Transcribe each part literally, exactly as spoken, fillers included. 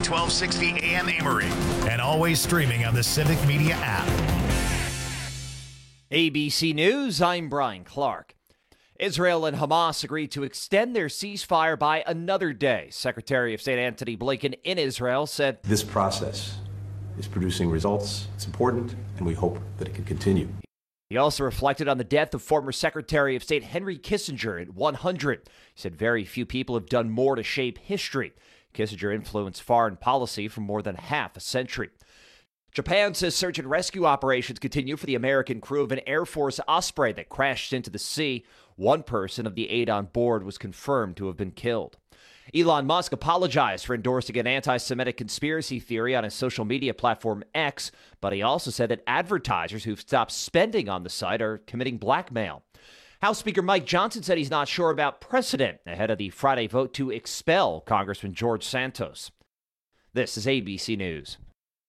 twelve sixty A M Amory, and always streaming on the Civic Media app. A B C News, I'm Brian Clark. Israel and Hamas agreed to extend their ceasefire by another day. Secretary of State Antony Blinken in Israel said, "This process is producing results. It's important, and we hope that it can continue." He also reflected on the death of former Secretary of State Henry Kissinger at one hundred. He said very few people have done more to shape history. Kissinger influenced foreign policy for more than half a century. Japan says search and rescue operations continue for the American crew of an Air Force Osprey that crashed into the sea. One person of the eight on board was confirmed to have been killed. Elon Musk apologized for endorsing an anti-Semitic conspiracy theory on his social media platform X, but he also said that advertisers who've stopped spending on the site are committing blackmail. House Speaker Mike Johnson said he's not sure about precedent ahead of the Friday vote to expel Congressman George Santos. This is A B C News.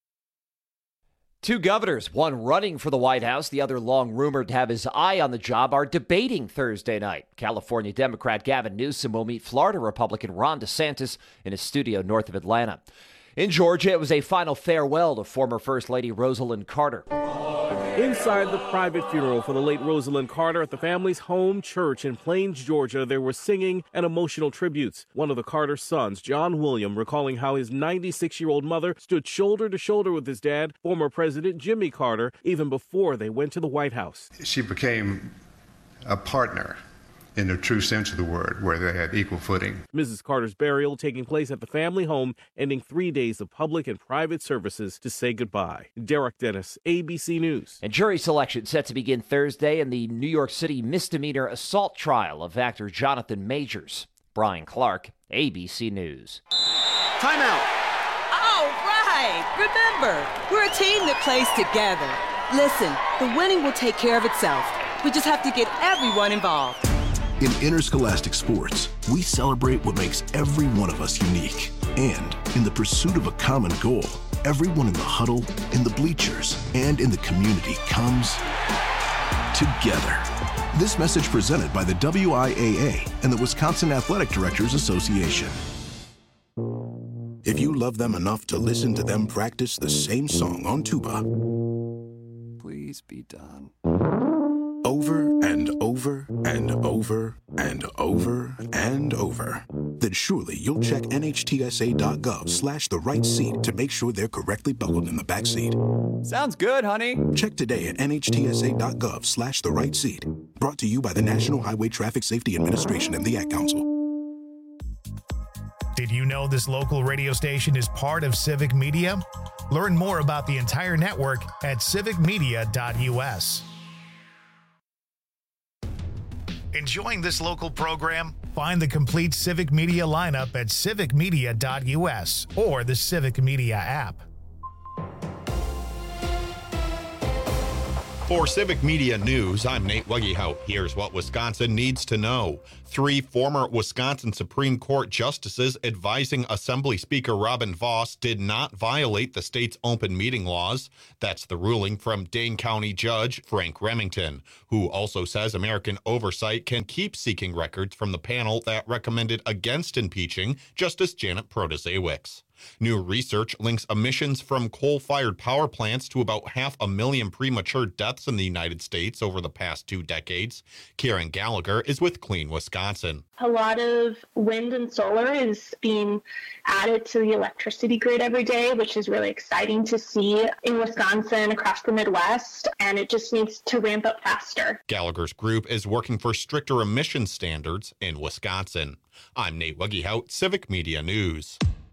Two governors, one running for the White House, the other long rumored to have his eye on the job, are debating Thursday night. California Democrat Gavin Newsom will meet Florida Republican Ron DeSantis in his studio north of Atlanta. In Georgia, it was a final farewell to former First Lady Rosalynn Carter. Inside the private funeral for the late Rosalynn Carter at the family's home church in Plains, Georgia, there were singing and emotional tributes. One of the Carter sons, John William, recalling how his ninety-six-year-old mother stood shoulder to shoulder with his dad, former President Jimmy Carter, even before they went to the White House. She became a partner in the true sense of the word, where they had equal footing. Missus Carter's burial taking place at the family home, ending three days of public and private services to say goodbye. Derek Dennis, A B C News. And jury selection set to begin Thursday in the New York City misdemeanor assault trial of actor Jonathan Majors. Brian Clark, A B C News. Timeout. All right. Remember, we're a team that plays together. Listen, the winning will take care of itself. We just have to get everyone involved. In interscholastic sports, we celebrate what makes every one of us unique. And in the pursuit of a common goal, everyone in the huddle, in the bleachers, and in the community comes together. This message presented by the W I A A and the Wisconsin Athletic Directors Association. If you love them enough to listen to them practice the same song on tuba, please be done. Over and over and over and over and over, then surely you'll check nhtsa.gov slash the right seat to make sure they're correctly buckled in the back seat. Sounds good, honey. Check today at nhtsa.gov slash the right seat. Brought to you by the National Highway Traffic Safety Administration and the Ad Council. Did you know this local radio station is part of Civic Media? Learn more about the entire network at civic media dot u s. Enjoying this local program? Find the complete Civic Media lineup at civic media dot u s or the Civic Media app. For Civic Media News, I'm Nate Wuggehout. Here's what Wisconsin needs to know. Three former Wisconsin Supreme Court justices advising Assembly Speaker Robin Vos did not violate the state's open meeting laws. That's the ruling from Dane County Judge Frank Remington, who also says American Oversight can keep seeking records from the panel that recommended against impeaching Justice Janet Protasiewicz. New research links emissions from coal-fired power plants to about half a million premature deaths in the United States over the past two decades. Karen Gallagher is with Clean Wisconsin. A lot of wind and solar is being added to the electricity grid every day, which is really exciting to see in Wisconsin, across the Midwest, and it just needs to ramp up faster. Gallagher's group is working for stricter emission standards in Wisconsin. I'm Nate Wuggehout, Civic Media News.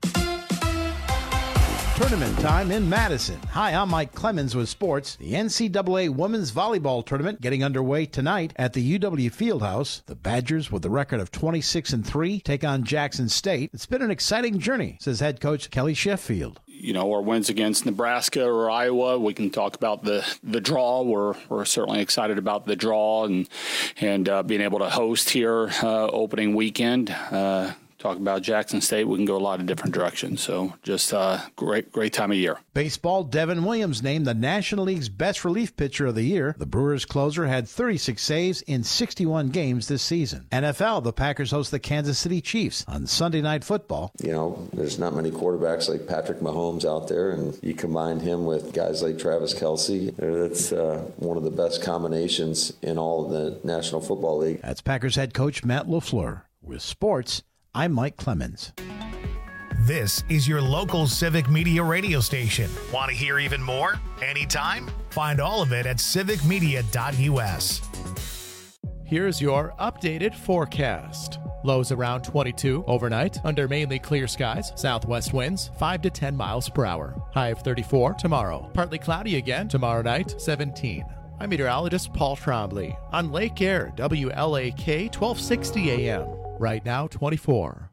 Tournament time in Madison. Hi, I'm Mike Clemens with sports. The N C double A Women's Volleyball Tournament getting underway tonight at the U W Fieldhouse. The Badgers, with a record of twenty-six and three, take on Jackson State. It's been an exciting journey, says head coach Kelly Sheffield. You know, our wins against Nebraska or Iowa, we can talk about the, the draw. We're we're certainly excited about the draw and and uh, being able to host here uh, opening weekend. Uh, talk about Jackson State, we can go a lot of different directions. So just uh, great, great time of year. Baseball, Devin Williams named the National League's best relief pitcher of the year. The Brewers closer had thirty-six saves in sixty-one games this season. N F L, the Packers host the Kansas City Chiefs on Sunday Night Football. You know, there's not many quarterbacks like Patrick Mahomes out there, and you combine him with guys like Travis Kelce. That's uh, one of the best combinations in all of the National Football League. That's Packers head coach Matt LaFleur. With sports, I'm Mike Clemens. This is your local Civic Media radio station. Want to hear even more? Anytime? Find all of it at civic media dot u s. Here's your updated forecast. Lows around twenty-two overnight under mainly clear skies. Southwest winds five to ten miles per hour. High of thirty-four tomorrow. Partly cloudy again tomorrow night, seventeen. I'm meteorologist Paul Trombley on Lake Air, W L A K twelve sixty A M. Right now, twenty-four.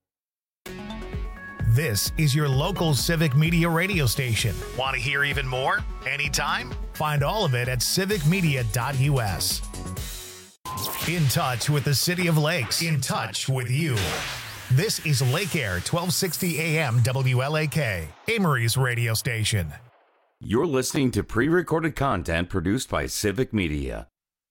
This is your local Civic Media radio station. Want to hear even more? Anytime? Find all of it at civic media dot u s. In touch with the City of Lakes. In touch with you. This is Lake Air, twelve sixty A M W L A K, Amory's radio station. You're listening to pre-recorded content produced by Civic Media.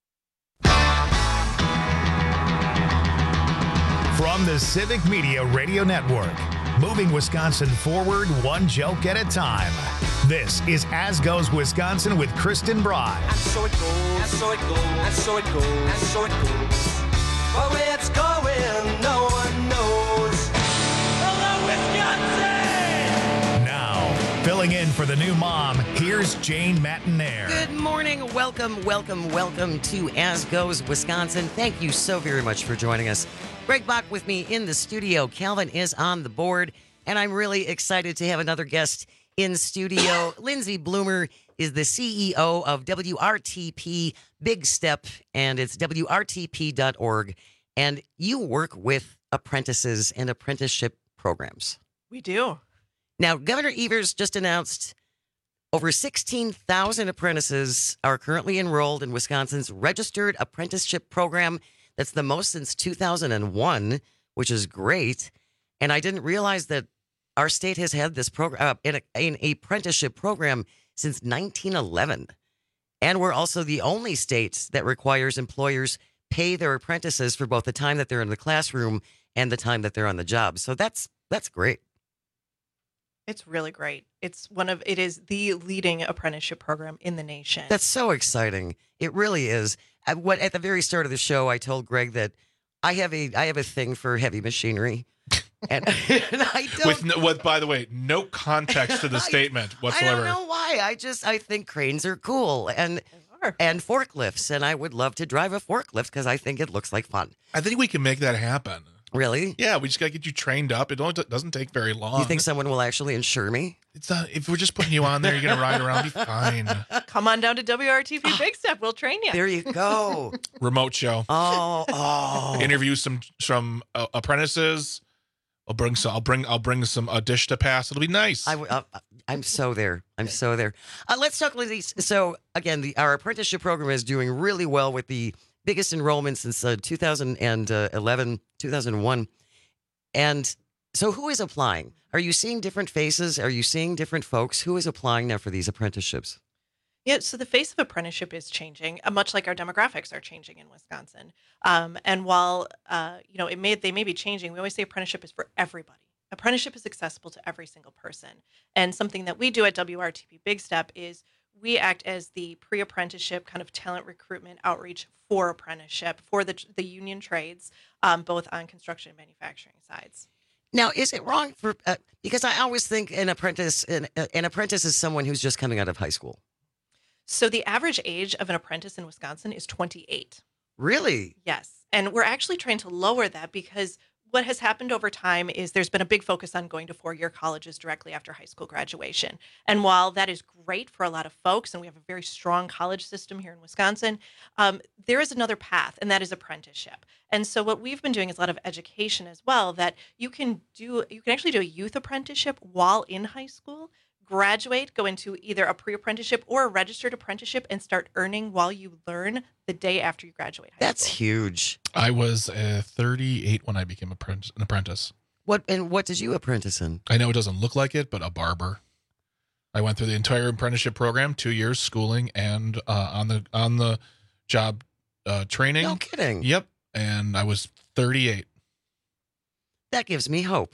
From the Civic Media Radio Network, moving Wisconsin forward one joke at a time. This is As Goes Wisconsin with Kristen Bry. And so it goes, and so it goes, and so it goes, and so it goes. But where it's going, no one knows. Hello, Wisconsin! Now, filling in for the new mom, here's Jane Matinaire. Good morning. Welcome, welcome, welcome to As Goes Wisconsin. Thank you so very much for joining us. Greg Bach with me in the studio. Calvin is on the board, and I'm really excited to have another guest in studio. Lindsay Bloomer is the C E O of W R T P Big Step, and it's W R T P dot org. And you work with apprentices and apprenticeship programs. We do. Now, Governor Evers just announced over sixteen thousand apprentices are currently enrolled in Wisconsin's registered apprenticeship program. That's the most since two thousand one, which is great. And I didn't realize that our state has had this program, uh, in a, an apprenticeship program since nineteen eleven. And we're also the only state that requires employers pay their apprentices for both the time that they're in the classroom and the time that they're on the job. So that's that's great. It's really great. It's one of it is the leading apprenticeship program in the nation. That's so exciting. It really is. At what at the very start of the show, I told Greg that I have a I have a thing for heavy machinery, and, and I don't. With no, what, by the way, no context to the statement whatsoever. I don't know why. I just I think cranes are cool and and forklifts, and I would love to drive a forklift because I think it looks like fun. I think we can make that happen. Really? Yeah, we just got to get you trained up. It don't, doesn't take very long. You think someone will actually insure me? It's not, if we're just putting you on there, you're going to ride around, be fine. Come on down to W R T P Big Step. We'll train you. There you go. Remote show. Oh, oh. Interview some some uh, apprentices. I'll bring some. I'll bring. I'll bring some a dish to pass. It'll be nice. I, uh, I'm so there. I'm so there. Uh, let's talk, Lindsay. So again, the our apprenticeship program is doing really well with the biggest enrollment since uh, two thousand eleven, two thousand one. And so who is applying? Are you seeing different faces? Are you seeing different folks? Who is applying now for these apprenticeships? Yeah, so the face of apprenticeship is changing, uh, much like our demographics are changing in Wisconsin. Um, and while uh, you know it may they may be changing, we always say apprenticeship is for everybody. Apprenticeship is accessible to every single person. And something that we do at W R T P Big Step is we act as the pre-apprenticeship kind of talent recruitment outreach for apprenticeship for the the union trades, um, both on construction and manufacturing sides. Now, is it wrong for uh, because I always think an apprentice an, an apprentice is someone who's just coming out of high school. So the average age of an apprentice in Wisconsin is twenty-eight. Really? Yes, and we're actually trying to lower that because what has happened over time is there's been a big focus on going to four-year colleges directly after high school graduation. And while that is great for a lot of folks, and we have a very strong college system here in Wisconsin, um, there is another path, and that is apprenticeship. And so what we've been doing is a lot of education as well, that you can do, you can actually do a youth apprenticeship while in high school, graduate, go into either a pre-apprenticeship or a registered apprenticeship, and start earning while you learn the day after you graduate high That's school. huge. I was uh, thirty-eight when I became apprentice, an apprentice. What and what did you apprentice in? I know it doesn't look like it, but a barber. I went through the entire apprenticeship program, two years schooling and uh, on the on the job uh, training. No kidding. Yep, and I was thirty-eight. That gives me hope.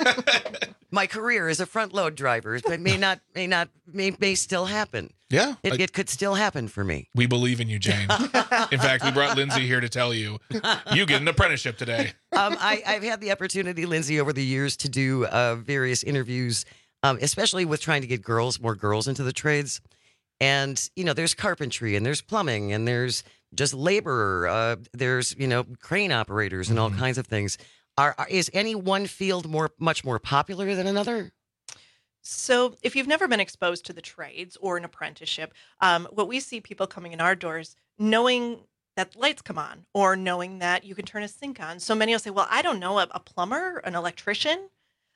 My career as a front load driver, but may not, may not, may, may still happen. Yeah, it, I, it could still happen for me. We believe in you, Jane. In fact, we brought Lindsay here to tell you you get an apprenticeship today. um, I, I've had the opportunity, Lindsay, over the years to do uh, various interviews, um, especially with trying to get girls, more girls into the trades. And, you know, there's carpentry and there's plumbing and there's just labor. Uh, there's, you know, crane operators and all Mm-hmm. kinds of things. Are, are, is any one field more much more popular than another? So if you've never been exposed to the trades or an apprenticeship, um, what we see people coming in our doors knowing that lights come on or knowing that you can turn a sink on. So many will say, well, I don't know, a, a plumber, an electrician.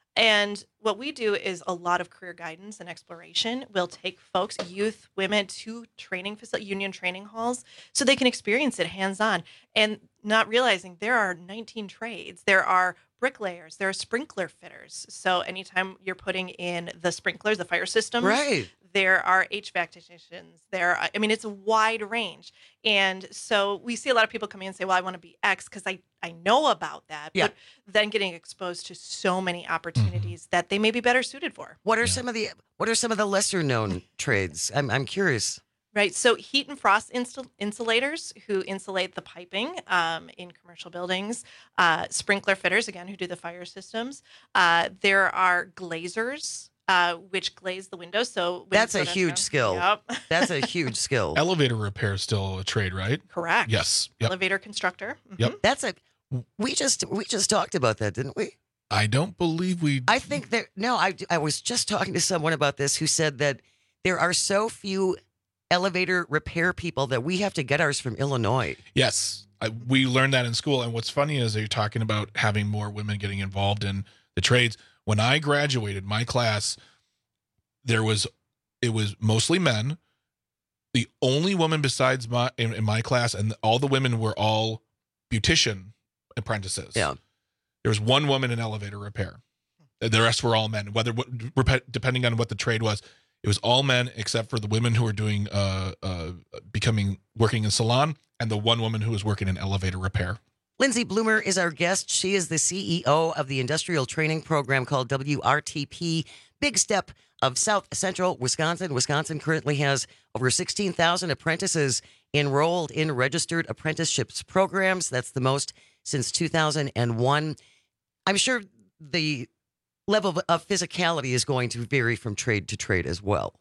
And what we do is a lot of career guidance and exploration. We'll take folks, youth, women, to training facility, union training halls, so they can experience it hands-on, and not realizing there are nineteen trades. There are bricklayers, there are sprinkler fitters. So anytime you're putting in the sprinklers, the fire systems, Right. there are H V A C technicians. There, are, I mean, it's a wide range. And so we see a lot of people come in and say, well, I want to be X because I, I know about that. Yeah. But then getting exposed to so many opportunities that they may be better suited for. What are some of the What are some of the lesser known trades? I'm I'm curious. Right. So heat and frost insul- insulators who insulate the piping um, in commercial buildings, uh, sprinkler fitters, again, who do the fire systems. Uh, there are glazers, uh, which glaze the windows. So That's a windows huge don't- skill. Yep. That's a huge skill. Elevator repair is still a trade, right? Correct. Yes. Yep. Elevator constructor. Yep. That's a. We just we just talked about that, didn't we? I don't believe we. I think that no. I I was just talking to someone about this who said that there are so few elevator repair people that we have to get ours from Illinois. Yes, I, we learned that in school. And what's funny is that you're talking about having more women getting involved in the trades. When I graduated, my class, there was, it was mostly men. The only woman besides my in, in my class, and all the women were all beautician apprentices. Yeah, there was one woman in elevator repair. The rest were all men. Whether depending on what the trade was. It was all men except for the women who were doing, uh, uh, becoming, working in salon, and the one woman who was working in elevator repair. Lindsay Bloomer is our guest. She is the C E O of the industrial training program called W R T P, Big Step of South Central Wisconsin. Wisconsin currently has over sixteen thousand apprentices enrolled in registered apprenticeships programs. That's the most since two thousand one. I'm sure the level of physicality is going to vary from trade to trade as well.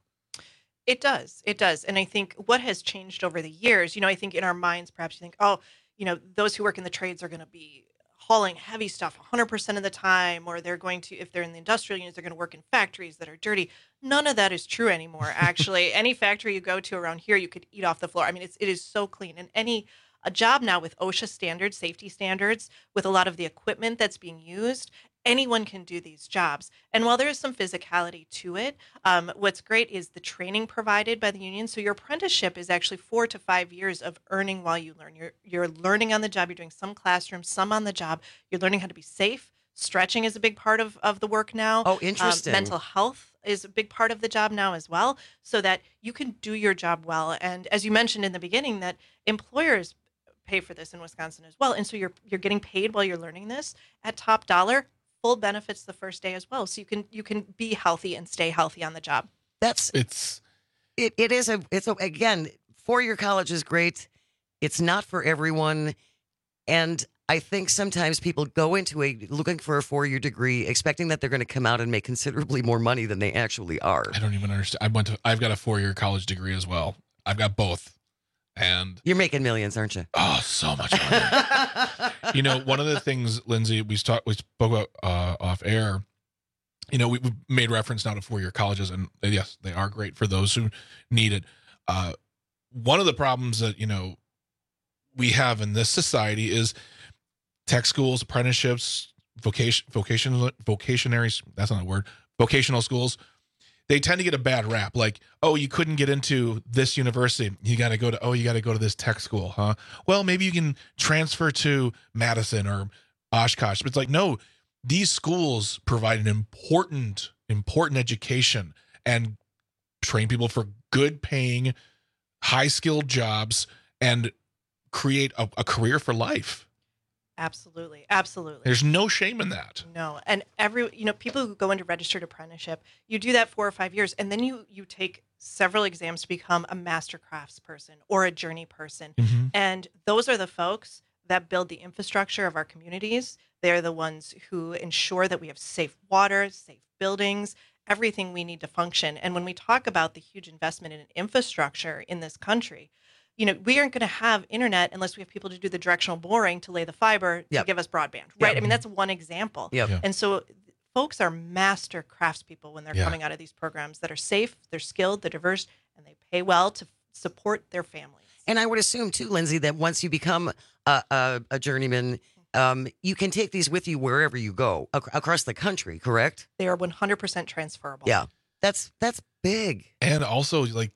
It does. It does. And I think what has changed over the years, you know, I think in our minds, perhaps you think, oh, you know, those who work in the trades are going to be hauling heavy stuff one hundred percent of the time, or they're going to, if they're in the industrial units, they're going to work in factories that are dirty. None of that is true anymore. Actually, any factory you go to around here, you could eat off the floor. I mean, it's, it is so clean. And any, a job now with OSHA standards, safety standards, with a lot of the equipment that's being used, anyone can do these jobs. And while there is some physicality to it, um, what's great is the training provided by the union. So your apprenticeship is actually four to five years of earning while you learn. You're, you're learning on the job. You're doing some classroom, some on the job. You're learning how to be safe. Stretching is a big part of, of the work now. Oh, interesting. Um, mental health is a big part of the job now as well, so that you can do your job well. And as you mentioned in the beginning, that employers pay for this in Wisconsin as well. And so you're you're getting paid while you're learning this at top dollar. Full benefits the first day as well, so you can you can be healthy and stay healthy on the job. That's it's it. It is a. It's a, again, four-year college is great. It's not for everyone, and I think sometimes people go into a looking for a four-year degree, expecting that they're going to come out and make considerably more money than they actually are. I don't even understand. I went to. I've got a four-year college degree as well. I've got both, and you're making millions, aren't you? Oh, so much money. You know, one of the things, Lindsay, we talked, we spoke about uh, off air. You know, we, we made reference now to four-year colleges, and yes, they are great for those who need it. Uh, one of the problems that you know we have in this society is tech schools, apprenticeships, vocation, vocational, vocationaries. That's not a word. Vocational schools. they tend to get a bad rap. Like, oh, you couldn't get into this university. You got to go to, oh, you got to go to this tech school, huh? Well, maybe you can transfer to Madison or Oshkosh. But it's like, no, these schools provide an important, important education and train people for good paying, high skilled jobs and create a, a career for life. Absolutely. Absolutely. There's no shame in that. No. And every, you know, people who go into registered apprenticeship, you do that four or five years, and then you, you take several exams to become a master crafts person or a journey person. Mm-hmm. And those are the folks that build the infrastructure of our communities. They're the ones who ensure that we have safe water, safe buildings, everything we need to function. And when we talk about the huge investment in infrastructure in this country, you know, we aren't going to have internet unless we have people to do the directional boring, to lay the fiber, Yep. to give us broadband, right? Yep. I mean, that's one example. Yep. Yeah. And so folks are master craftspeople when they're Yeah. coming out of these programs that are safe, they're skilled, they're diverse, and they pay well to support their families. And I would assume too, Lindsay, that once you become a, a, a journeyman, um, you can take these with you wherever you go ac- across the country. Correct? They are one hundred percent transferable. Yeah, that's that's big. And also, like,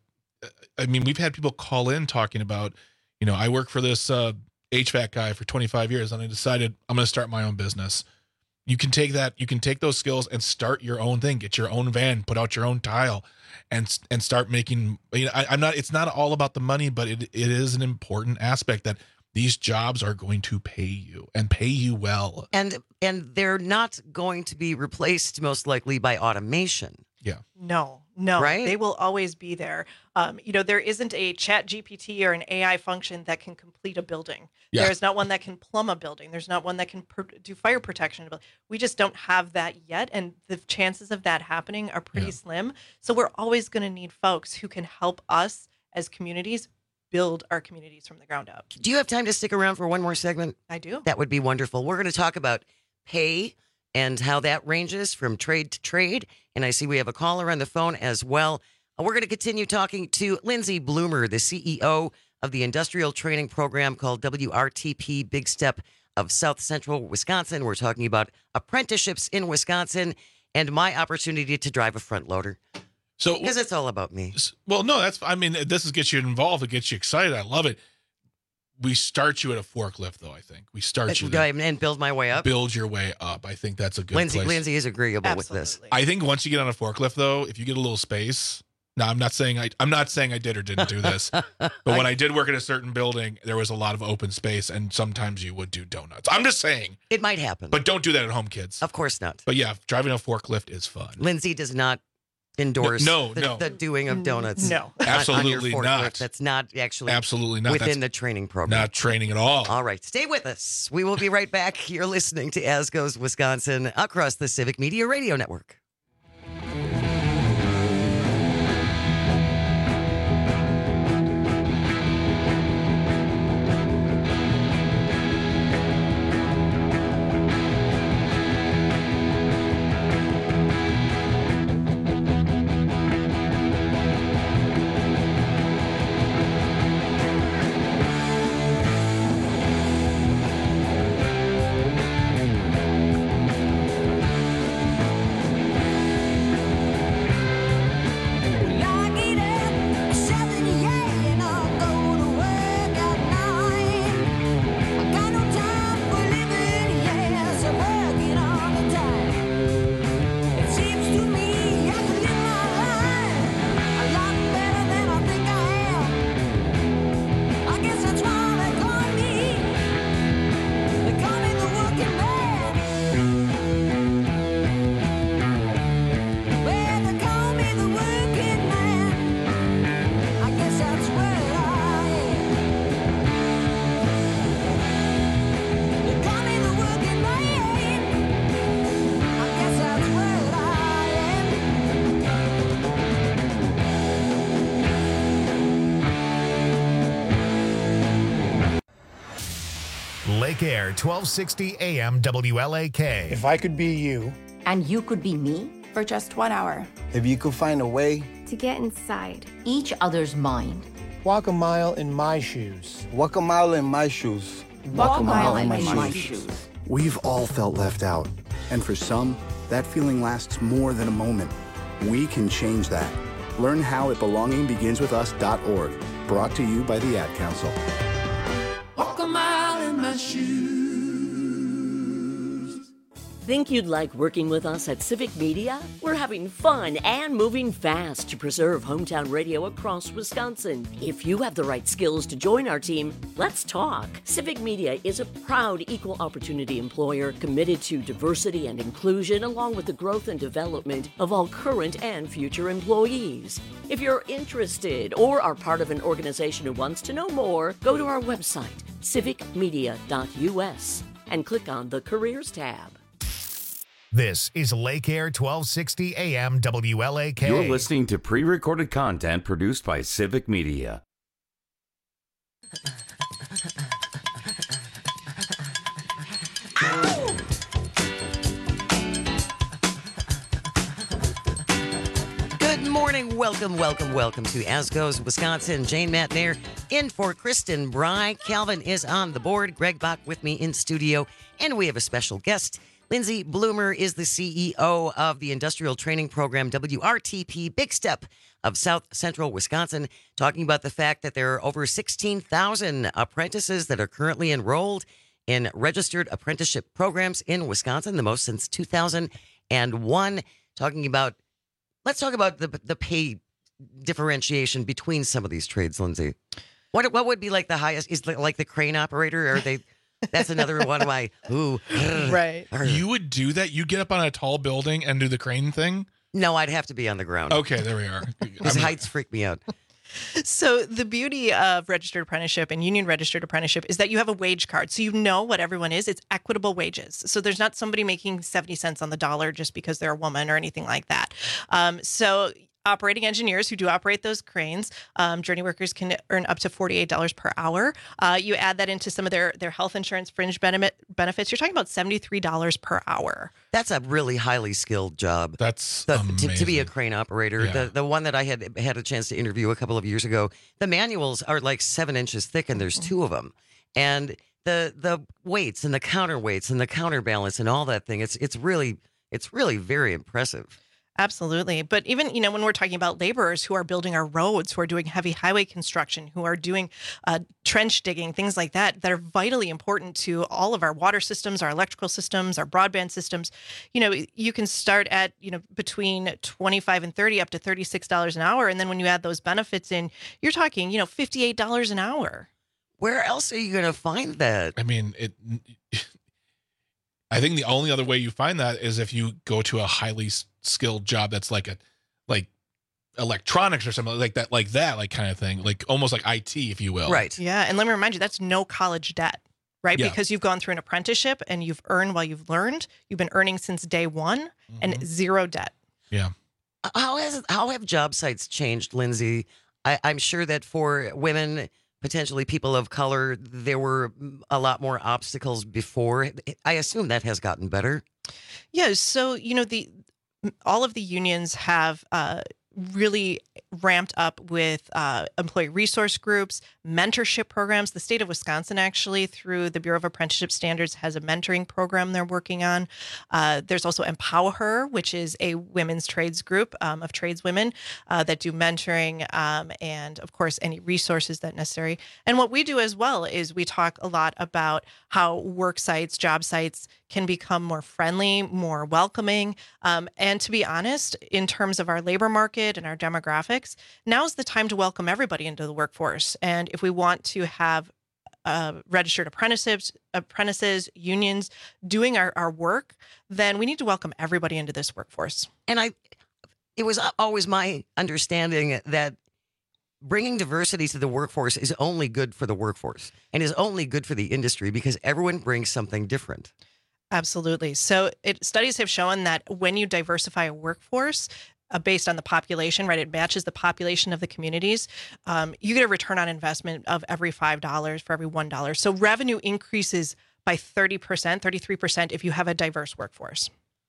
I mean, we've had people call in talking about, you know, I work for this uh, H V A C guy for twenty-five years, and I decided I'm going to start my own business. You can take that, you can take those skills and start your own thing, get your own van, put out your own tile, and and start making. You know, I, I'm not. It's not all about the money, but it it is an important aspect that these jobs are going to pay you and pay you well. And and they're not going to be replaced most likely by automation. Yeah. No, no, Right? they will always be there. Um, you know, there isn't a Chat G P T or an A I function that can complete a building. Yeah. There's not one that can plumb a building. There's not one that can per- do fire protection. We just don't have that yet, and the chances of that happening are pretty Yeah. slim. So we're always going to need folks who can help us as communities build our communities from the ground up. Do you have time to stick around for one more segment? I do. That would be wonderful. We're going to talk about pay and how that ranges from trade to trade. And I see we have a caller on the phone as well. Uh, We're going to continue talking to Lindsay Bloomer, the C E O of the industrial training program called W R T P Big Step of South Central Wisconsin. We're talking about apprenticeships in Wisconsin and my opportunity to drive a front loader. So Because it's all about me. Well, no, that's, I mean, this is gets you involved. It gets you excited. I love it. We start you at a forklift, though, I think. We start you Go there. ahead and build my way up. Build your way up. I think that's a good Lindsay, place. Lindsay is agreeable with this. Absolutely. I think once you get on a forklift, though, if you get a little space. Now, I'm not saying I, I'm not saying I did or didn't do this, but when I did work in a certain building, there was a lot of open space, and sometimes you would do donuts. I'm just saying, It might happen. but don't do that at home, kids. Of course not. But yeah, driving a forklift is fun. Lindsay does not endorse No, the, no. the doing of donuts. No. on- on your Absolutely forklift. not. That's not actually Absolutely not. within That's the training program. not training at all. All right, stay with us. We will be right back. You're listening to As Goes Wisconsin across the Civic Media Radio Network. Lake Air, twelve sixty A M W L A K. If I could be you, And you could be me for just one hour. if you could find a way, To get inside each other's mind. walk a mile in my shoes. Walk a mile in my shoes. Walk a mile in my shoes. We've all felt left out. And for some, that feeling lasts more than a moment. We can change that. Learn how at belonging begins with us dot org. Brought to you by the Ad Council. Walk a mile in my shoes. Think you'd like working with us at Civic Media? We're having fun and moving fast to preserve hometown radio across Wisconsin. If you have the right skills to join our team, let's talk. Civic Media is a proud equal opportunity employer committed to diversity and inclusion, along with the growth and development of all current and future employees. If you're interested or are part of an organization who wants to know more, go to our website, civic media dot u s, and click on the Careers tab. This is Lake Air twelve sixty A M W L A K. You're listening to pre-recorded content produced by Civic Media. Good morning. Welcome, welcome, welcome to As Goes Wisconsin. Jane Matnair in for Kristen Bry. Calvin is on the board. Greg Bach with me in studio. And we have a special guest. Lindsay Bloomer is the C E O of the Industrial Training Program, W R T P, Big Step of South Central Wisconsin, talking about the fact that there are over sixteen thousand apprentices that are currently enrolled in registered apprenticeship programs in Wisconsin, the most since two thousand one. Talking about, let's talk about the the pay differentiation between some of these trades, Lindsay. What what would be like the highest? Is like the crane operator? Are they? That's another one of my, ooh. Right. You would do that? You get up on a tall building and do the crane thing? No, I'd have to be on the ground. Okay, there we are. Because heights freak me out. So the beauty of registered apprenticeship and union registered apprenticeship is that you have a wage card. So you know what everyone is. It's equitable wages. So there's not somebody making seventy cents on the dollar just because they're a woman or anything like that. Um, so operating engineers who do operate those cranes, um, journey workers can earn up to forty-eight dollars per hour. Uh, you add that into some of their, their health insurance fringe benefit, benefits, you're talking about seventy-three dollars per hour. That's a really highly skilled job. That's the, amazing. To, to be a crane operator. Yeah. The the one that I had had a chance to interview a couple of years ago, the manuals are like seven inches thick and there's two of them. And the the weights and the counterweights and the counterbalance and all that thing, it's it's really it's really very impressive. Absolutely. But even, you know, when we're talking about laborers who are building our roads, who are doing heavy highway construction, who are doing uh, trench digging, things like that, that are vitally important to all of our water systems, our electrical systems, our broadband systems, you know, you can start at, you know, between twenty-five and thirty up to thirty-six dollars an hour. And then when you add those benefits in, you're talking, you know, fifty-eight dollars an hour. Where else are you going to find that? I mean, it. I think the only other way you find that is if you go to a highly skilled job that's like a like electronics or something like that, like that, like kind of thing, like almost like I T, if you will. Right. Yeah. And let me remind you, that's no college debt, right? Yeah. Because you've gone through an apprenticeship and you've earned while you've learned. You've been earning since day one mm-hmm. and zero debt. Yeah. How has how have job sites changed, Lindsay? I, I'm sure that for women, potentially people of color, there were a lot more obstacles before. I assume that has gotten better. Yeah. So, you know, the all of the unions have uh, really ramped up with uh, employee resource groups, mentorship programs. The state of Wisconsin, actually, through the Bureau of Apprenticeship Standards, has a mentoring program they're working on. Uh, there's also Empower Her, which is a women's trades group um, of tradeswomen uh, that do mentoring um, and, of course, any resources that necessary. And what we do as well is we talk a lot about how work sites, job sites can become more friendly, more welcoming. Um, and to be honest, in terms of our labor market and our demographics, now's the time to welcome everybody into the workforce. And if we want to have uh, registered apprentices, apprentices, unions doing our, our work, then we need to welcome everybody into this workforce. And I, it was always my understanding that bringing diversity to the workforce is only good for the workforce and is only good for the industry because everyone brings something different. Absolutely. So it, studies have shown that when you diversify a workforce uh, based on the population, right, it matches the population of the communities, um, you get a return on investment of every five dollars for every one dollar. So revenue increases by thirty percent, thirty-three percent if you have a diverse workforce.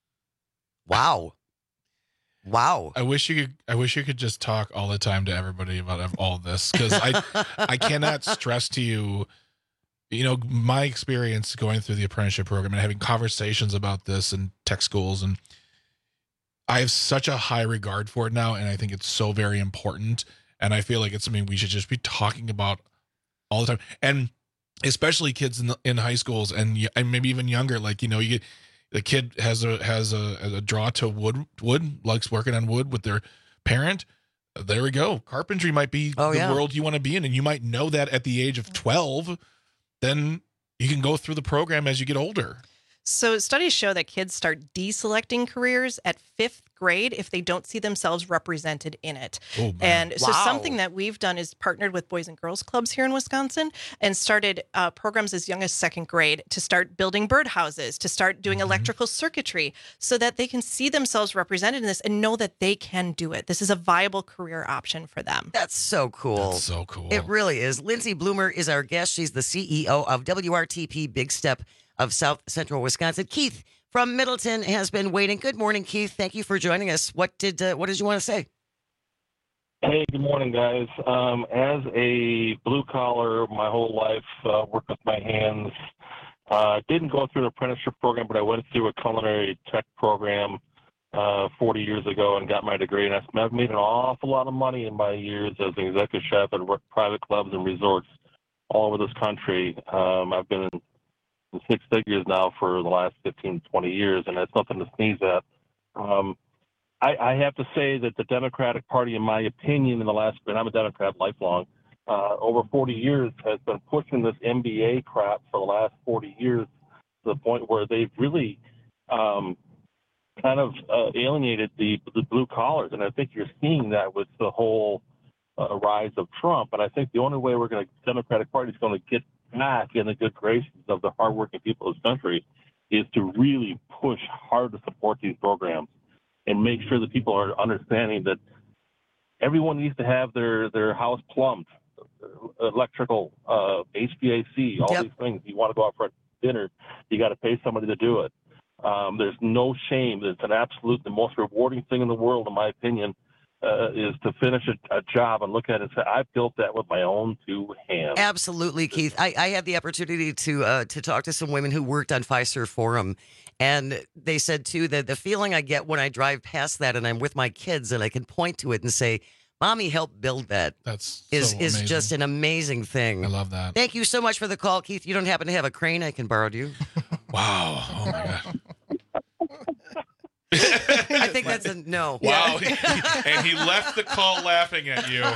Wow. Wow. I wish you could I wish you could just talk all the time to everybody about all this because I I cannot stress to you, you know, my experience going through the apprenticeship program and having conversations about this in tech schools, and I have such a high regard for it now, and I think it's so very important. And I feel like it's something we should just be talking about all the time, and especially kids in the, in high schools and and maybe even younger. Like, you know, you get the kid has a has a, a draw to wood wood likes working on wood with their parent. There we go. Carpentry might be oh, the yeah. world you want to be in, and you might know that at the age of twelve. Then you can go through the program as you get older. So studies show that kids start deselecting careers at fifth grade if they don't see themselves represented in it. Oh, and so Wow. something that we've done is partnered with Boys and Girls Clubs here in Wisconsin and started uh, programs as young as second grade to start building birdhouses, to start doing Mm-hmm. electrical circuitry so that they can see themselves represented in this and know that they can do it. This is a viable career option for them. That's so cool. That's so cool. It really is. Lindsay Bloomer is our guest. She's the C E O of W R T P Big Step of South Central Wisconsin. Keith from Middleton has been waiting. Good morning, Keith. Thank you for joining us. What did uh, what did you want to say? Hey, good morning, guys. Um, as a blue collar, my whole life, uh, worked with my hands. Uh, didn't go through an apprenticeship program, but I went through a culinary tech program uh, forty years ago and got my degree. And I've made an awful lot of money in my years as an executive chef at private clubs and resorts all over this country. Um, I've been in six figures now for the last fifteen, twenty years, and that's nothing to sneeze at. Um, I, I have to say that the Democratic Party, in my opinion, in the last, and I'm a Democrat lifelong, uh, over forty years has been pushing this M B A crap for the last forty years to the point where they've really um, kind of uh, alienated the, the blue collars. And I think you're seeing that with the whole uh, rise of Trump. And I think the only way we're going to, Democratic Party is going to get back in the good graces of the hardworking people of this country is to really push hard to support these programs and make sure that people are understanding that everyone needs to have their, their house plumbed, electrical, uh, H V A C, all Yep. these things. You want to go out for dinner, you got to pay somebody to do it. Um, there's no shame. It's an absolute, the most rewarding thing in the world, in my opinion, Uh, is to finish a, a job and look at it and say, I built that with my own two hands. Absolutely, Keith. I, I had the opportunity to uh, to talk to some women who worked on Fiserv Forum, and they said, too, that the feeling I get when I drive past that and I'm with my kids and I can point to it and say, Mommy helped build that. That's is so is amazing. just an amazing thing. I love that. Thank you so much for the call, Keith. You don't happen to have a crane I can borrow, do you? Wow. Oh, my God. I think that's a no. Wow. And he left the call laughing at you.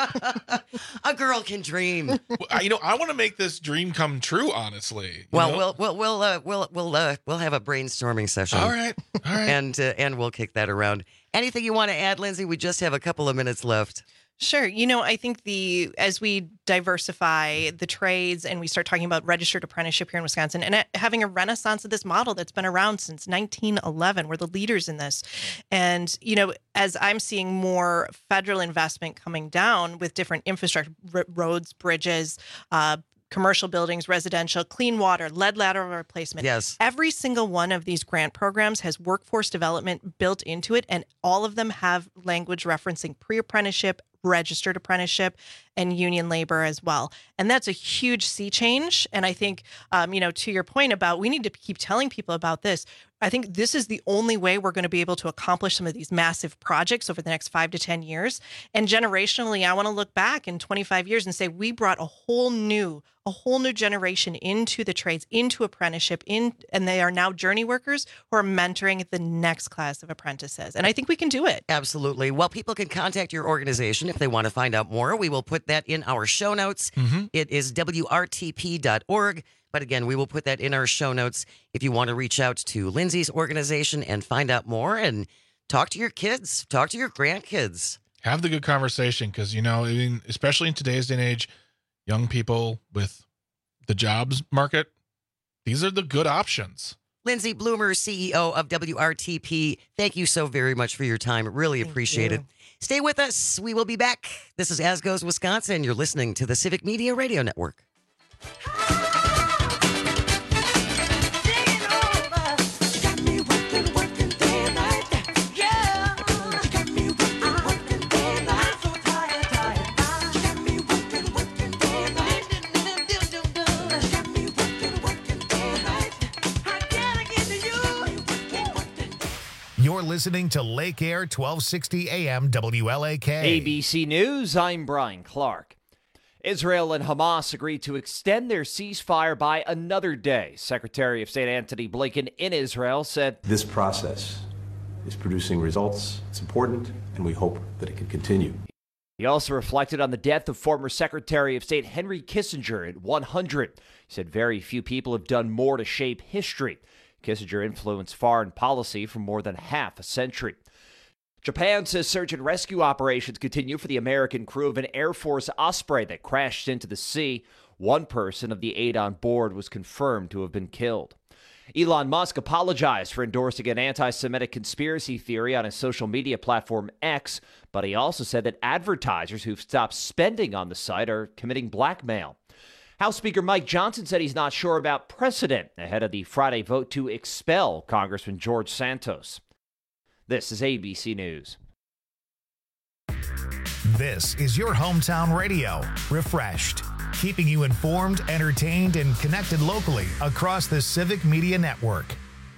A girl can dream. Well, I- You know, I want to make this dream come true, honestly. You Well, know? we'll we'll we'll uh, we'll we'll uh, we'll have a brainstorming session. All right. All right. And uh, and we'll kick that around. Anything you want to add, Lindsay? We just have a couple of minutes left. Sure. You know, I think the as we diversify the trades and we start talking about registered apprenticeship here in Wisconsin and having a renaissance of this model that's been around since nineteen eleven, we're the leaders in this. And, you know, as I'm seeing more federal investment coming down with different infrastructure, r- roads, bridges, uh, commercial buildings, residential, clean water, lead lateral replacement. Yes. Every single one of these grant programs has workforce development built into it, and all of them have language referencing pre-apprenticeship, registered apprenticeship, and union labor as well. And that's a huge sea change. And I think, um, you know, to your point about we need to keep telling people about this. I think this is the only way we're going to be able to accomplish some of these massive projects over the next five to ten years. And generationally, I want to look back in twenty-five years and say we brought a whole new, a whole new generation into the trades, into apprenticeship, in, and they are now journey workers who are mentoring the next class of apprentices. And I think we can do it. Absolutely. Well, people can contact your organization if they want to find out more. We will put that in our show notes. Mm-hmm. It is W R T P dot org. But again, we will put that in our show notes if you want to reach out to Lindsay's organization and find out more and talk to your kids, talk to your grandkids. Have the good conversation because, you know, I mean, especially in today's day and age, young people with the jobs market, these are the good options. Lindsay Bloomer, C E O of W R T P, thank you so very much for your time. Really appreciate it. Stay with us. We will be back. This is As Goes Wisconsin. You're listening to the Civic Media Radio Network. You're You're listening to Lake Air twelve sixty A M W L A K. A B C News, I'm Brian Clark. Israel and Hamas agreed to extend their ceasefire by another day. Secretary of State Antony Blinken in Israel said, "This process is producing results. It's important, and we hope that it can continue." He also reflected on the death of former Secretary of State Henry Kissinger at one hundred. He said very few people have done more to shape history. Kissinger influenced foreign policy for more than half a century. Japan says search and rescue operations continue for the American crew of an Air Force Osprey that crashed into the sea. One person of the eight on board was confirmed to have been killed. Elon Musk apologized for endorsing an anti-Semitic conspiracy theory on his social media platform X, but he also said that advertisers who've stopped spending on the site are committing blackmail. House Speaker Mike Johnson said he's not sure about precedent ahead of the Friday vote to expel Congressman George Santos. This is A B C News. This is your hometown radio, refreshed, keeping you informed, entertained, and connected locally across the Civic Media Network.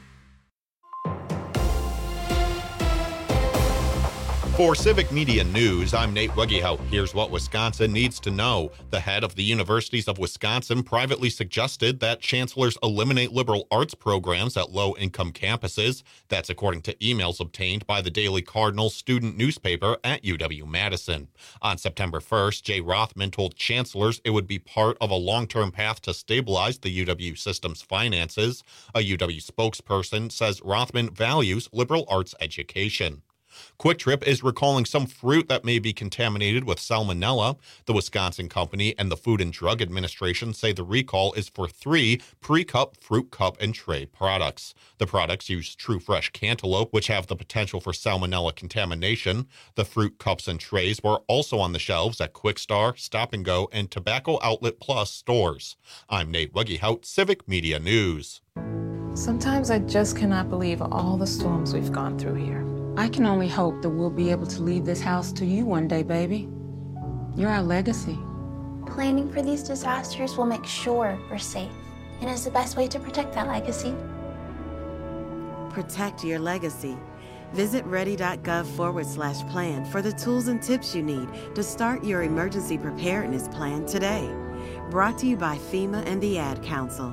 For Civic Media News, I'm Nate Weggehout. Here's what Wisconsin needs to know. The head of the Universities of Wisconsin privately suggested that chancellors eliminate liberal arts programs at low-income campuses. That's according to emails obtained by the Daily Cardinal student newspaper at U W-Madison. On September first, Jay Rothman told chancellors it would be part of a long-term path to stabilize the U W system's finances. A U W spokesperson says Rothman values liberal arts education. Quick Trip is recalling some fruit that may be contaminated with salmonella. The Wisconsin company and the Food and Drug Administration say the recall is for three pre-cup fruit cup and tray products. The products use True Fresh cantaloupe, which have the potential for salmonella contamination. The fruit cups and trays were also on the shelves at Quick Star, Stop and Go, and Tobacco Outlet Plus stores. I'm Nate Weggehout, Civic Media News. Sometimes I just cannot believe all the storms we've gone through here. I can only hope that we'll be able to leave this house to you one day, baby. You're our legacy. Planning for these disasters will make sure we're safe, and is the best way to protect that legacy. Protect your legacy. Visit ready.gov forward slash plan for the tools and tips you need to start your emergency preparedness plan today. Brought to you by FEMA and the Ad Council.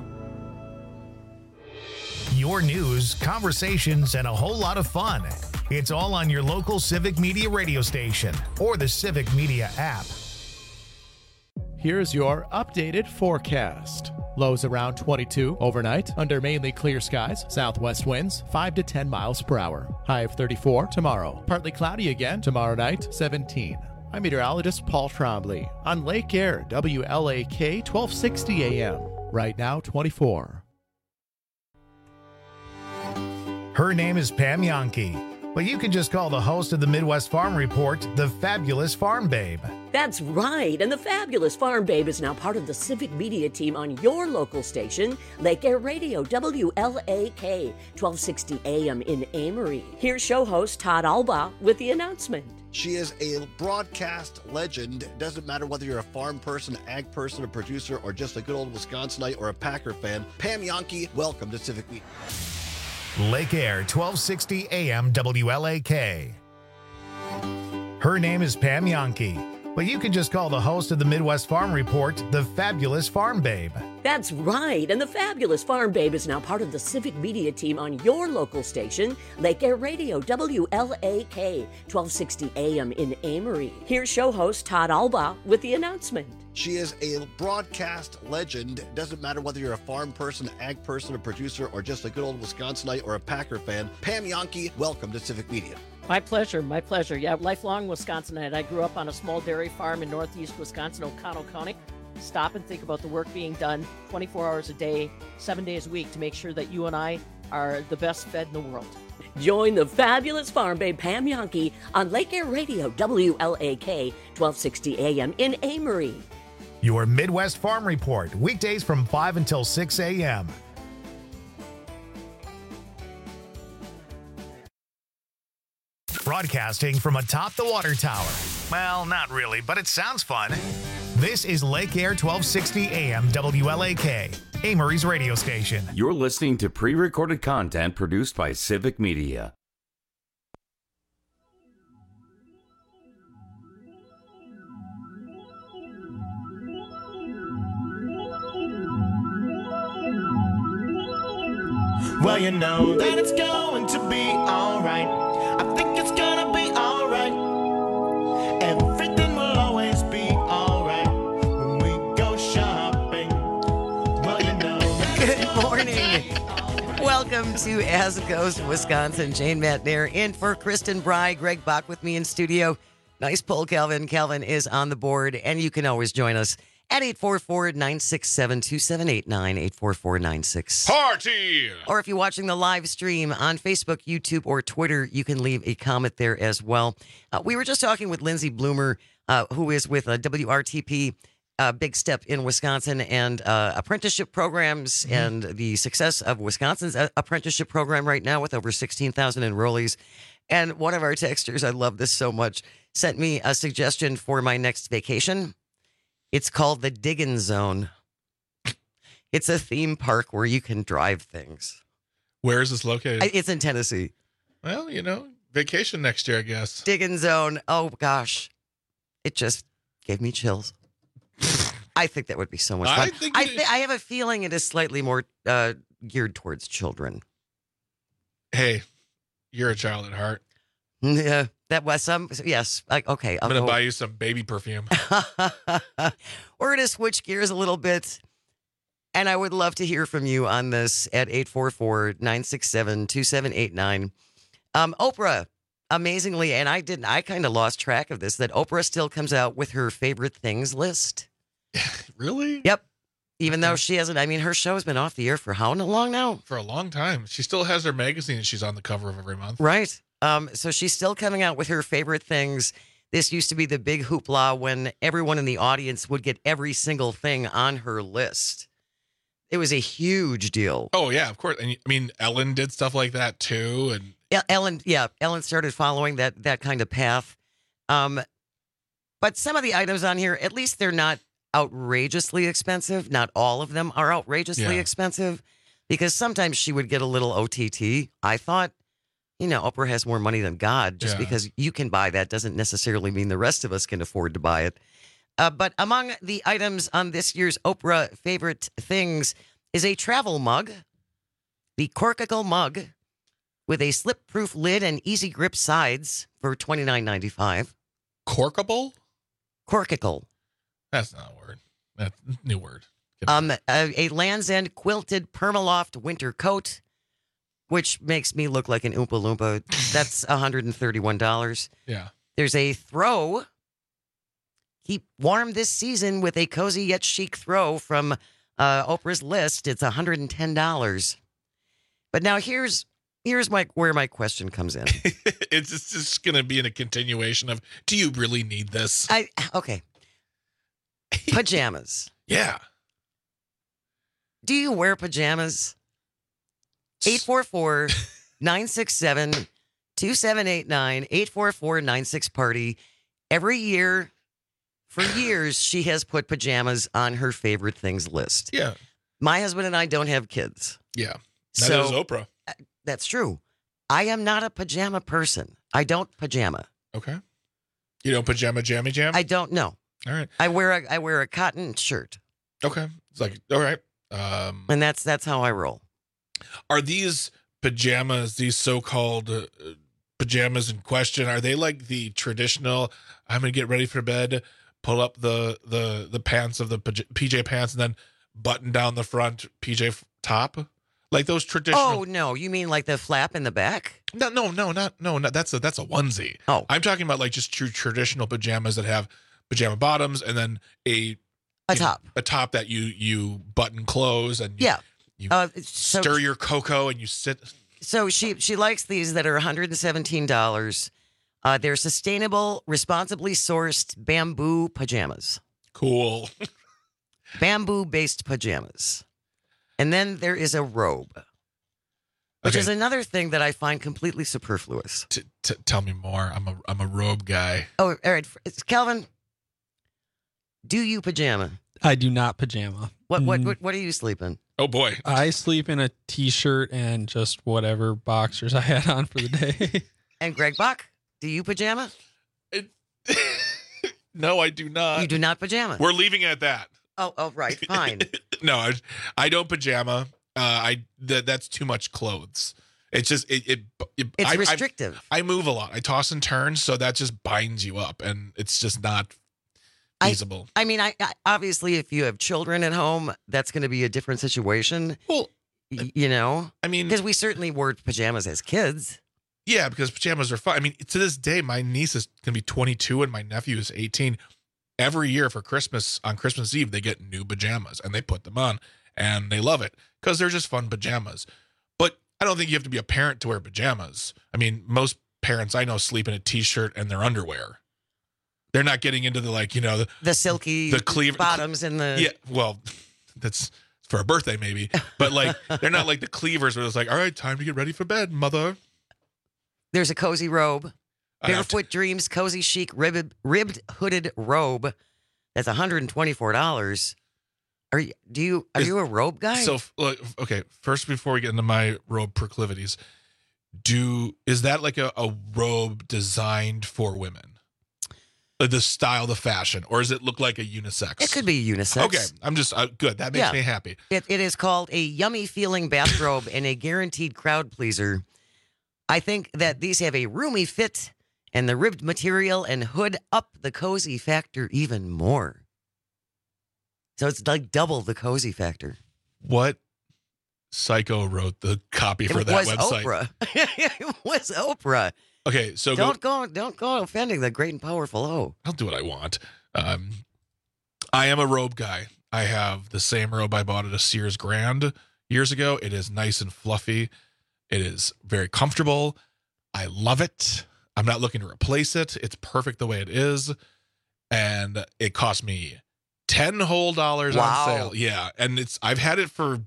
Your news, conversations, and a whole lot of fun. It's all on your local Civic Media radio station or the Civic Media app. Here's your updated forecast. Lows around twenty-two overnight under mainly clear skies. Southwest winds five to ten miles per hour. High of thirty-four tomorrow. Partly cloudy again tomorrow night, seventeen. I'm meteorologist Paul Trombley on Lake Air W L A K twelve sixty A M. Right now, twenty-four. Her name is Pam Yankee, but you can just call the host of the Midwest Farm Report the Fabulous Farm Babe. That's right, and the Fabulous Farm Babe is now part of the Civic Media team on your local station, Lake Air Radio W L A K, twelve sixty A M in Amory. Here's show host Todd Alba with the announcement. She is a broadcast legend. It doesn't matter whether you're a farm person, ag person, a producer, or just a good old Wisconsinite or a Packer fan. Pam Yankee, welcome to Civic Media. Lake Air twelve sixty A M W L A K. Her name is Pam Yankee, but you can just call the host of the Midwest Farm Report the Fabulous Farm Babe. That's right, and the Fabulous Farm Babe is now part of the Civic Media team on your local station, Lake Air Radio W L A K, twelve sixty A M in Amory. Here's show host Todd Alba with the announcement. She is a broadcast legend. It doesn't matter whether you're a farm person, ag person, a producer, or just a good old Wisconsinite or a Packer fan. Pam Yankee, welcome to Civic Media. My pleasure, my pleasure. Yeah, lifelong Wisconsinite. I grew up on a small dairy farm in northeast Wisconsin, O'Connell County. Stop and think about the work being done twenty-four hours a day, seven days a week to make sure that you and I are the best fed in the world. Join the Fabulous Farm Babe Pam Yankee on Lake Air Radio W L A K, twelve sixty A M in Amory. Your Midwest Farm Report, weekdays from five until six A M Broadcasting from atop the water tower. Well, not really, but it sounds fun. This is Lake Air twelve sixty A M W L A K, Amory's radio station. You're listening to pre-recorded content produced by Civic Media. Well, you know that it's going to be alright. I think it's gonna be alright. Everything will always be alright when we go shopping. Well, you know. Good morning. Welcome to As It Goes Wisconsin. Jane Matnair in for Kristen Bry. Greg Bach with me in studio. Nice pull, Calvin. Calvin is on the board, and you can always join us at eight four four, nine six seven, two seven eight nine, eight four four nine six. Party! Or if you're watching the live stream on Facebook, YouTube, or Twitter, you can leave a comment there as well. Uh, we were just talking with Lindsay Bloomer, uh, who is with uh, W R T P, uh, Big Step in Wisconsin, and uh, apprenticeship programs, mm-hmm. and the success of Wisconsin's uh, apprenticeship program right now with over sixteen thousand enrollees. And one of our texters, I love this so much, sent me a suggestion for my next vacation. It's called the Diggin' Zone. It's a theme park where you can drive things. Where is this located? I, it's in Tennessee. Well, you know, vacation next year, I guess. Diggin' Zone. Oh, gosh. It just gave me chills. I think that would be so much fun. I, think I, th- I have a feeling it is slightly more uh, geared towards children. Hey, you're a child at heart. Yeah, that was some. Yes. Like, okay. I'm going to buy you some baby perfume. We're going to switch gears a little bit. And I would love to hear from you on this at eight four four, nine six seven, two seven eight nine. Um, Oprah, amazingly, and I didn't, I kind of lost track of this, that Oprah still comes out with her favorite things list. Really? Yep. Even though she hasn't, I mean, her show's been off the air for how long now? For a long time. She still has her magazine she's on the cover of every month. Right. Um, so she's still coming out with her favorite things. This used to be the big hoopla when everyone in the audience would get every single thing on her list. It was a huge deal. Oh, yeah, of course. And I mean, Ellen did stuff like that too. And yeah, Ellen, yeah, Ellen started following that that kind of path. Um, but some of the items on here, at least they're not outrageously expensive. Not all of them are outrageously Yeah. expensive, because sometimes she would get a little O T T. I thought, you know, Oprah has more money than God. Just Yeah. because you can buy that doesn't necessarily mean the rest of us can afford to buy it. Uh, but among the items on this year's Oprah favorite things is a travel mug, the Corkicle mug, with a slip-proof lid and easy grip sides for twenty-nine ninety-five. Corkable? Corkicle. That's not a word. That's a new word. Um, a, a Land's End quilted Permaloft winter coat, which makes me look like an Oompa Loompa. That's one hundred thirty-one dollars. Yeah. There's a throw. Keep warm this season with a cozy yet chic throw from uh, Oprah's list. It's one hundred ten dollars. But now here's here's my where my question comes in. It's just, just going to be in a continuation of, do you really need this? I okay. Pajamas. Yeah. Do you wear pajamas? eight four four, nine six seven, two seven eight nine, eight four four nine six party. Every year, for years, she has put pajamas on her favorite things list. Yeah. My husband and I don't have kids. Yeah. That So- is Oprah. Uh, That's true. I am not a pajama person. I don't pajama. Okay. You don't pajama jammy jam? I don't know. All right. I wear a I wear a cotton shirt, Okay. It's like, all right. Um, and that's that's how I roll. are these pajamas, these so-called uh, pajamas in question, are they like the traditional, I'm going to get ready for bed, pull up the, the, the pants of the paj- P J pants and then button down the front P J f- top? Like those traditional. Oh no, you mean like the flap in the back? No, no, no, not no, no. That's a that's a onesie. Oh, I'm talking about like just true traditional pajamas that have pajama bottoms and then a a you top, know, a top that you you button close and you, yeah. you Uh, so, stir your cocoa and you sit. so she she likes these that are one hundred seventeen dollars. Uh, they're sustainable, responsibly sourced bamboo pajamas. Cool. Bamboo based pajamas. And then there is a robe, which Okay. is another thing that I find completely superfluous. T- t- tell me more. I'm a I'm a robe guy. Oh, all right. It's Calvin, do you pajama? I do not pajama. What what Mm, what, what are you sleeping? Oh boy. I sleep in a t-shirt and just whatever boxers I had on for the day. And Greg Bach, do you pajama? No, I do not. You do not pajama. We're leaving it at that. Oh, oh, right, fine. No, I, I don't pajama. Uh, I that that's too much clothes. It's just it. it, it It's I, restrictive. I, I move a lot. I toss and turn, so that just binds you up, and it's just not feasible. I mean, I, I obviously, if you have children at home, that's going to be a different situation. Well, y- you know, I mean, because we certainly wore pajamas as kids. Yeah, because pajamas are fun. I mean, to this day, my niece is going to be twenty-two and my nephew is eighteen. Every year for Christmas, on Christmas Eve, they get new pajamas and they put them on and they love it because they're just fun pajamas. But I don't think you have to be a parent to wear pajamas. I mean, most parents I know sleep in a t-shirt and their underwear. They're not getting into the, like, you know, the, The silky the cleaver bottoms and the Yeah, well, that's for a birthday maybe. But, like, they're not like the cleavers where it's like, all right, time to get ready for bed, mother. There's a cozy robe. I have Barefoot Dreams Cozy Chic ribbed, ribbed hooded robe. That's one hundred twenty-four dollars. Are you do you are Is- you a robe guy? So, look, okay, first before we get into my robe proclivities, do is that like a, a robe designed for women? Like the style, the fashion, or does it look like a unisex? It could be unisex. Okay, I'm just uh, good. That makes Yeah. me happy. It, it is called a yummy feeling bathrobe and a guaranteed crowd pleaser. I think that these have a roomy fit, and the ribbed material and hood up the cozy factor even more. So it's like double the cozy factor. What psycho wrote the copy for it that was website? Oprah. It was Oprah. Okay, so don't go, go, don't go offending the great and powerful O. I'll do what I want. Um, I am a robe guy. I have the same robe I bought at a Sears Grand years ago. It is nice and fluffy. It is very comfortable. I love it. I'm not looking to replace it. It's perfect the way it is. And it cost me ten whole dollars Wow. on sale. Yeah. And it's I've had it for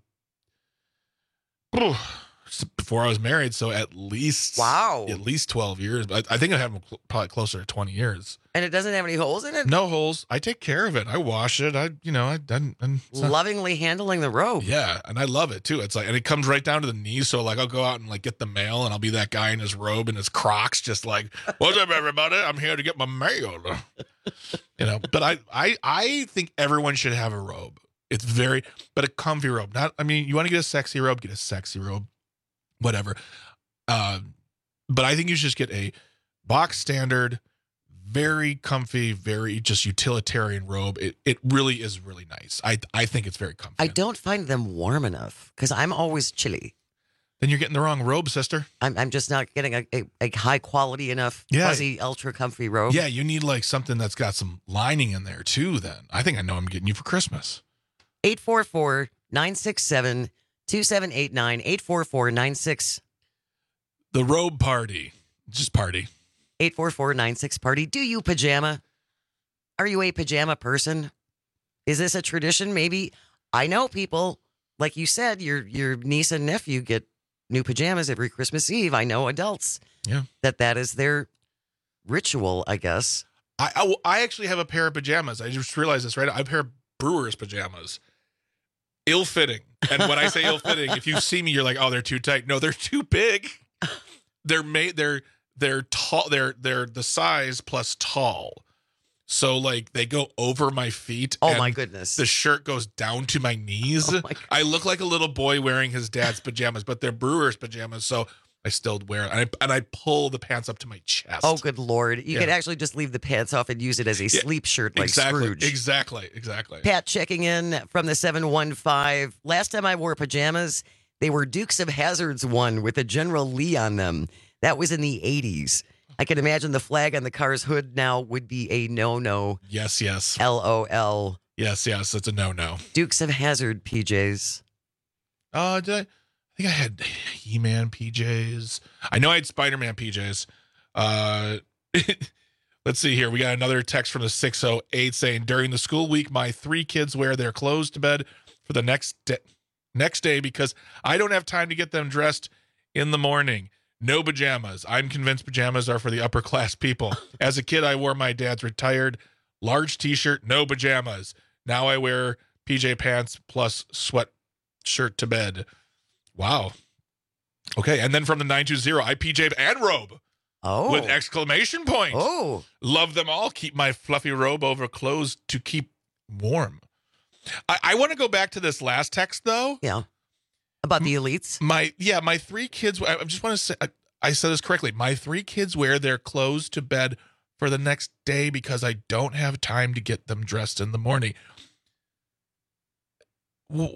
oh, before I was married, so at least Wow. at least twelve years. But I think I have them cl- probably closer to twenty years. And it doesn't have any holes in it? No holes. I take care of it. I wash it. I, you know, I, I and it's not- Lovingly handling the robe. yeah, and I love it too. It's like, and it comes right down to the knees. So like, I'll go out and like get the mail, and I'll be that guy in his robe and his Crocs, just like, "What's up, everybody? I'm here to get my mail." You know, but I, I, I think everyone should have a robe. It's very, but a comfy robe. Not, I mean, you want to get a sexy robe, get a sexy robe, whatever. Uh, but I think you should just get a box standard, very comfy, very just utilitarian robe. It it really is really nice. I I think it's very comfy. I don't find them warm enough because I'm always chilly. Then you're getting the wrong robe, sister. I'm I'm just not getting a, a, a high quality enough Yeah. fuzzy ultra comfy robe. Yeah, you need like something that's got some lining in there too. Then I think I know I'm getting you for Christmas. eight four four, nine six seven, two seven eight nine, eight four four, nine six The robe party, just party. eight four four, nine six party. Do you pajama? Are you a pajama person? Is this a tradition? Maybe. I know people, like you said, your your niece and nephew get new pajamas every Christmas Eve. I know adults. Yeah. That that is their ritual, I guess. I, I I actually have a pair of pajamas. I just realized this right. I have a pair of Brewers pajamas. Ill-fitting. And when I say ill-fitting, if you see me, you're like, oh, they're too tight. No, they're too big. They're made. They're they're tall. They're they're the size plus tall. So like they go over my feet. Oh and my goodness. The shirt goes down to my knees. Oh my I look like a little boy wearing his dad's pajamas, but they're Brewers pajamas. So I still wear it. And I, and I pull the pants up to my chest. Oh, good Lord. You Yeah. could actually just leave the pants off and use it as a Yeah, sleep shirt like exactly, Scrooge. Exactly. Exactly. Pat checking in from the seven one five. Last time I wore pajamas, they were Dukes of Hazzard's one with a General Lee on them. That was in the eighties. I can imagine the flag on the car's hood now would be a no-no. Yes, yes. L O L. Yes, yes. It's a no-no. Dukes of Hazzard P Js. Uh, did I, I think I had He-Man P Js. I know I had Spider-Man P Js. Uh, let's see here. We got another text from the six oh eight saying, during the school week, my three kids wear their clothes to bed for the next day, next day because I don't have time to get them dressed in the morning. No pajamas. I'm convinced pajamas are for the upper class people. As a kid, I wore my dad's retired large t-shirt, no pajamas. Now I wear P J pants plus sweatshirt to bed. Wow. Okay, and then from the nine two zero, I P J'd and robe. Oh. With exclamation point. Oh. Love them all. Keep my fluffy robe over clothes to keep warm. I, I want to go back to this last text, though. Yeah. About the elites? My yeah, my three kids. I just want to say I, I said this correctly. My three kids wear their clothes to bed for the next day because I don't have time to get them dressed in the morning. Well,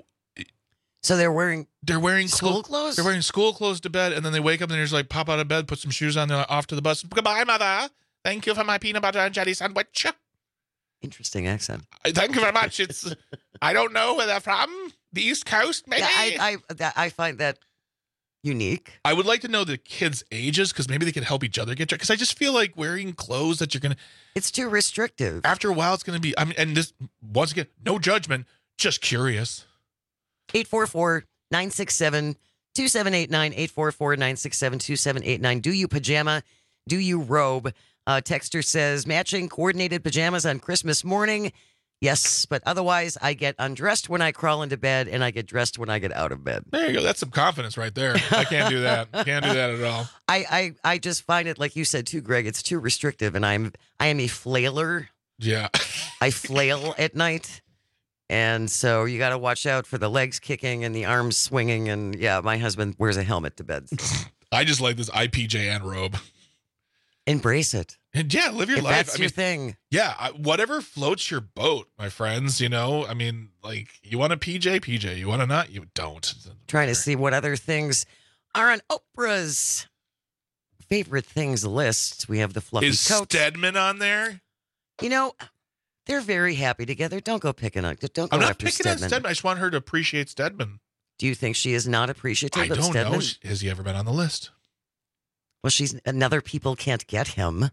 so they're wearing they're wearing school clo- clothes. They're wearing school clothes to bed, and then they wake up and they're just like pop out of bed, put some shoes on, they're like, off to the bus. Goodbye, mother. Thank you for my peanut butter and jelly sandwich. Interesting accent. Thank you very much. It's I don't know where they're from. The East Coast, maybe. Yeah, I I that, I find that unique. I would like to know the kids' ages because maybe they can help each other get dressed. Because I just feel like wearing clothes that you're gonna. It's too restrictive. After a while, it's gonna be. I mean, and this once again, no judgment, just curious. eight four four, nine six seven, two seven eight nine, eight four four, nine six seven, two seven eight nine. Do you pajama? Do you robe? Uh, Texter says, matching coordinated pajamas on Christmas morning. Yes, but otherwise, I get undressed when I crawl into bed, and I get dressed when I get out of bed. There you go. That's some confidence right there. I can't do that. Can't do that at all. I, I, I just find it, like you said too, Greg, it's too restrictive, and I'm I am a flailer. Yeah. I flail at night. And so you got to watch out for the legs kicking and the arms swinging. And yeah, my husband wears a helmet to bed. I just like this I P J N robe. Embrace it. And yeah, live your if life. That's I your mean, thing. Yeah, I, whatever floats your boat, my friends. You know, I mean, like you want a P J, P J. You want to not, you don't. Trying to see what other things are on Oprah's favorite things list. We have the fluffy Is coat. Stedman on there? You know, they're very happy together. Don't go picking on. Don't go I'm not after picking Stedman. on Stedman. I just want her to appreciate Stedman. Do you think she is not appreciative I of don't Stedman? know. Has he ever been on the list? Well, she's another people can't get him.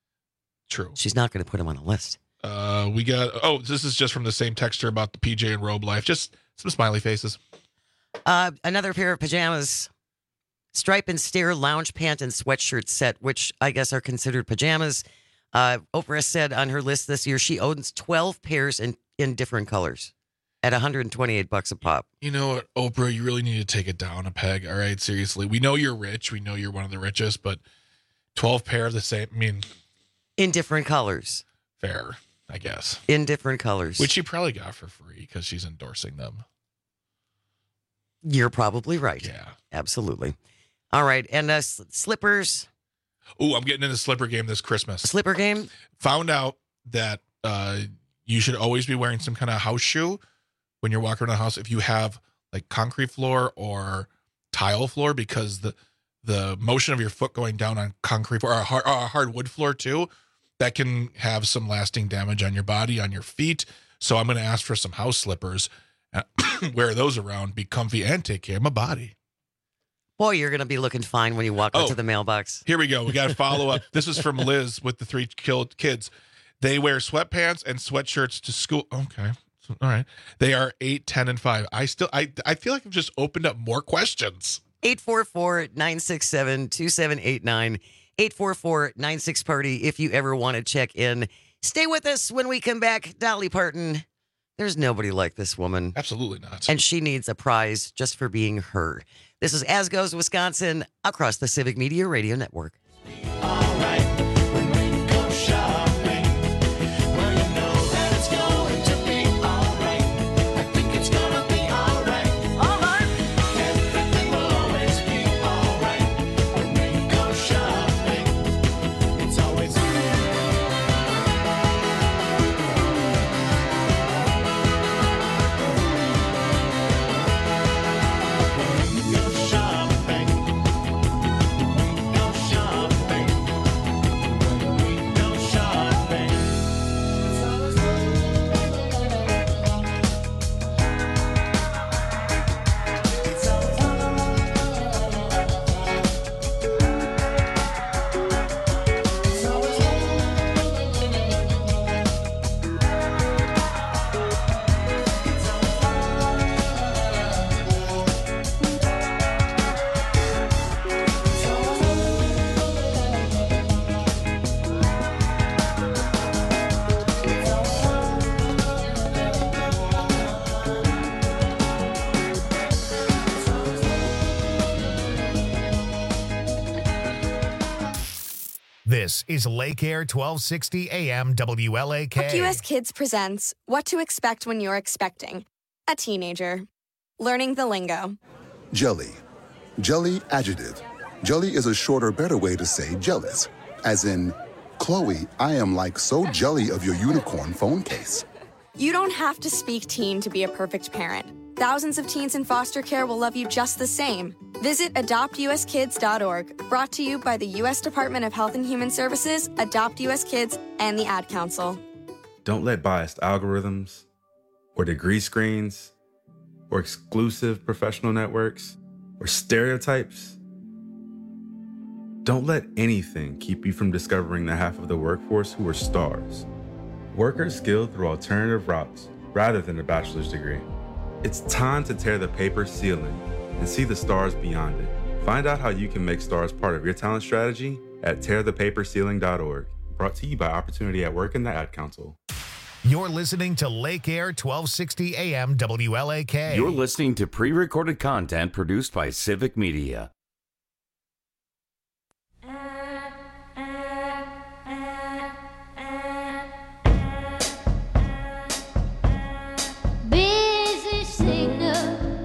True. She's not going to put him on the list. Uh, we got. Oh, this is just from the same texter about the P J and robe life. Just some smiley faces. Uh, another pair of pajamas, stripe and stare lounge pant and sweatshirt set, which I guess are considered pajamas. Uh, Oprah said on her list this year she owns twelve pairs in, in different colors at one hundred twenty-eight bucks a pop. You know what, Oprah, you really need to take it down a peg. All right, seriously. We know you're rich. We know you're one of the richest, but twelve pair of the same. I mean, in different colors. Fair, I guess. In different colors. Which she probably got for free because she's endorsing them. You're probably right. Yeah. Absolutely. All right. And uh, s- slippers. Ooh, I'm getting in the slipper game this Christmas. Slipper game? Found out that uh, you should always be wearing some kind of house shoe when you're walking around the house if you have like concrete floor or tile floor because the the motion of your foot going down on concrete or a hard, or a hardwood floor too, that can have some lasting damage on your body, on your feet. So I'm going to ask for some house slippers, wear those around, be comfy, and take care of my body. Boy, you're going to be looking fine when you walk Oh. out to the mailbox. Here we go. We got to follow up. This is from Liz with the three killed kids. They wear sweatpants and sweatshirts to school. Okay. All right. They are eight, ten, and five. I still, I, I feel like I've just opened up more questions. eight four four, nine six seven, two seven eight nine. eight four four, nine six party if you ever want to check in. Stay with us when we come back. Dolly Parton. There's nobody like this woman. Absolutely not. And she needs a prize just for being her. This is As Goes Wisconsin across the Civic Media Radio Network. This is Lake Air twelve sixty A M W L A K. U S Kids presents What to Expect When You're Expecting. A Teenager. Learning the lingo. Jelly. Jelly adjective. Jelly is a shorter, better way to say jealous. As in, Chloe, I am like so jelly of your unicorn phone case. You don't have to speak teen to be a perfect parent. Thousands of teens in foster care will love you just the same. Visit adopt u s kids dot org, brought to you by the U S Department of Health and Human Services, Adopt U S Kids, and the Ad Council. Don't let biased algorithms or degree screens or exclusive professional networks or stereotypes, don't let anything keep you from discovering the half of the workforce who are stars. Workers skilled through alternative routes rather than a bachelor's degree. It's time to tear the paper ceiling and see the stars beyond it. Find out how you can make stars part of your talent strategy at tear the paper ceiling dot org. Brought to you by Opportunity at Work and the Ad Council. You're listening to Lake Air twelve sixty A M W L A K. You're listening to pre-recorded content produced by Civic Media. Busy signal.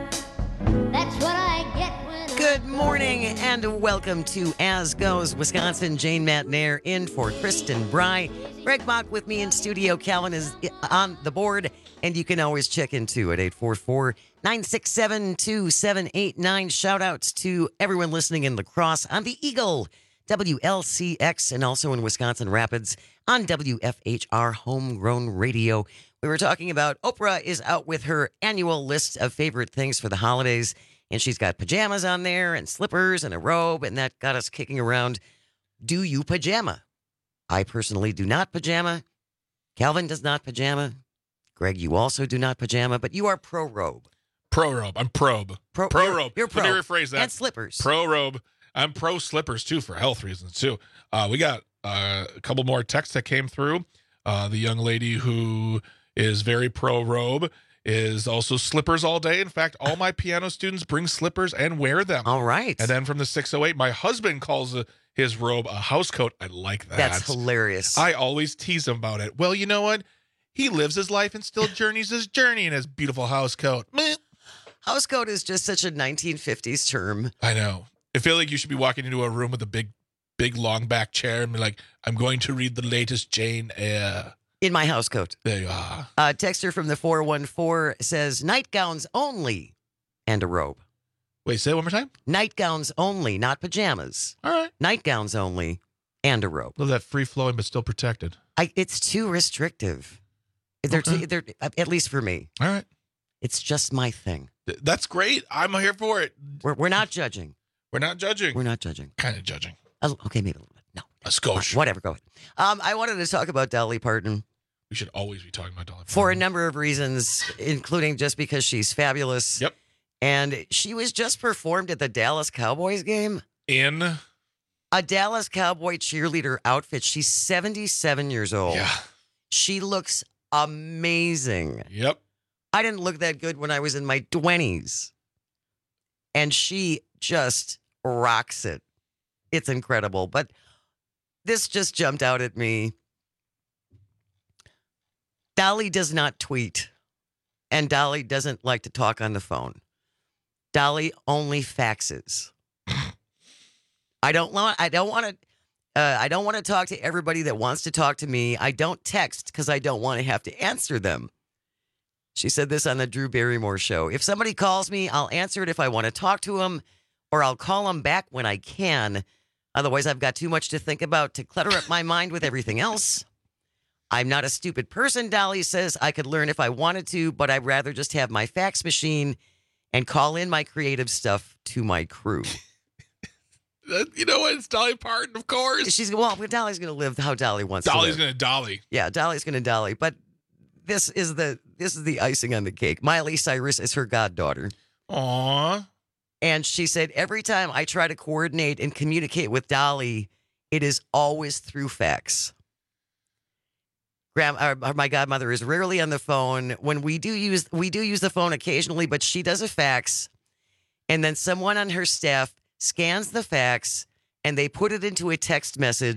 That's what I get when Good morning and welcome to As Goes Wisconsin. Jane Matnair in for Kristen Bry. Greg Mock with me in studio. Calvin is on the board, and you can always check in too at eight four four, nine six seven, two seven eight nine. Shout outs to everyone listening in La Crosse on the Eagle, W L C X, and also in Wisconsin Rapids on W F H R Homegrown Radio. We were talking about Oprah is out with her annual list of favorite things for the holidays, and she's got pajamas on there and slippers and a robe, and that got us kicking around. Do you pajama? I personally do not pajama. Calvin does not pajama. Greg, you also do not pajama, but you are pro robe. Pro robe. I'm probe. Pro, pro you're, robe. You're pro. Let me rephrase that. And slippers. Pro robe. I'm pro slippers too for health reasons too. Uh, we got uh, a couple more texts that came through. Uh, the young lady who is very pro robe is also slippers all day. In fact, all my piano students bring slippers and wear them. All right. And then from the six oh eight, my husband calls a, his robe a house coat. I like that. That's hilarious. I always tease him about it. Well, you know what? He lives his life and still journeys his journey in his beautiful house coat. Meh. House coat is just such a nineteen fifties term. I know. I feel like you should be walking into a room with a big, big long back chair and be like, I'm going to read the latest Jane Eyre. In my house coat. There you are. Uh, texter from the four one four says, nightgowns only and a robe. Wait, say it one more time? Nightgowns only, not pajamas. All right. Nightgowns only and a robe. Love that free flowing but still protected. I, it's too restrictive. They're, Okay. too, they're At least for me. All right. It's just my thing. Th- That's great. I'm here for it. We're, we're not judging. We're not judging. We're not judging. Kind of judging. Uh, okay, maybe a little bit. No. A skosh. Whatever, go ahead. Um, I wanted to talk about Dolly Parton. We should always be talking about Dolly Parton. For a number of reasons, including just because she's fabulous. Yep. And she was just performed at the Dallas Cowboys game. In a Dallas Cowboy cheerleader outfit. She's seventy-seven years old. Yeah. She looks amazing. Yep. I didn't look that good when I was in my twenties. And she just rocks it. It's incredible. But this just jumped out at me. Dolly does not tweet, and Dolly doesn't like to talk on the phone. Dolly only faxes. I don't want. I don't want to. Uh, I don't want to talk to everybody that wants to talk to me. I don't text because I don't want to have to answer them. She said this on the Drew Barrymore show. If somebody calls me, I'll answer it if I want to talk to them, or I'll call them back when I can. Otherwise, I've got too much to think about to clutter up my mind with everything else. I'm not a stupid person, Dolly says. I could learn if I wanted to, but I'd rather just have my fax machine and call in my creative stuff to my crew. You know what? It's Dolly Parton, of course. She's well, Dolly's going to live how Dolly wants Dolly's to live. going to Dolly. Yeah, Dolly's going to Dolly. But this is the this is the icing on the cake. Miley Cyrus is her goddaughter. Aww. And she said every time I try to coordinate and communicate with Dolly, it is always through fax. Grandma, or my godmother is rarely on the phone. When we do use we do use the phone occasionally, but she does a fax, and then someone on her staff scans the fax and they put it into a text message,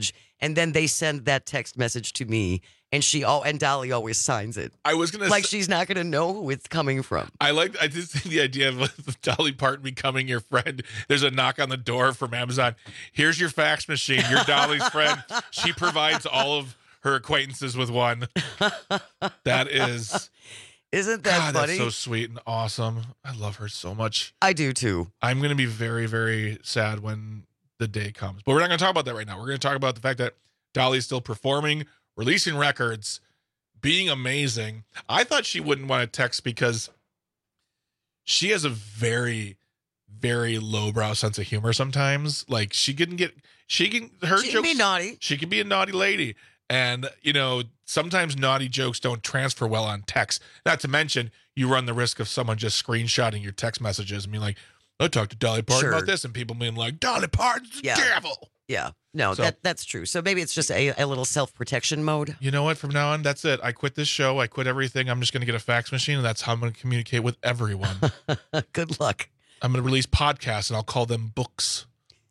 and then they send that text message to me, and she oh, and Dolly always signs it. I was gonna like say, she's not gonna know who it's coming from. I like. I just think the idea of Dolly Parton becoming your friend. There's a knock on the door from Amazon. Here's your fax machine. You're Dolly's friend. She provides all of her acquaintances with one. That is. Isn't that God, funny? That's so sweet and awesome. I love her so much. I do too. I'm going to be very, very sad when the day comes. But we're not going to talk about that right now. We're going to talk about the fact that Dolly's still performing, releasing records, being amazing. I thought she wouldn't want to text because she has a very, very lowbrow sense of humor sometimes. Like she can get, she can, her She can jokes. be naughty. She can be a naughty lady. And, you know, sometimes naughty jokes don't transfer well on text. Not to mention, you run the risk of someone just screenshotting your text messages and being like, I talked to Dolly Parton Sure. about this, and people being like, Dolly Parton's the Yeah. devil. Yeah. No, So- that that's true. So maybe it's just a, a little self-protection mode. You know what? From now on, that's it. I quit this show. I quit everything. I'm just going to get a fax machine, and that's how I'm going to communicate with everyone. Good luck. I'm going to release podcasts, and I'll call them books.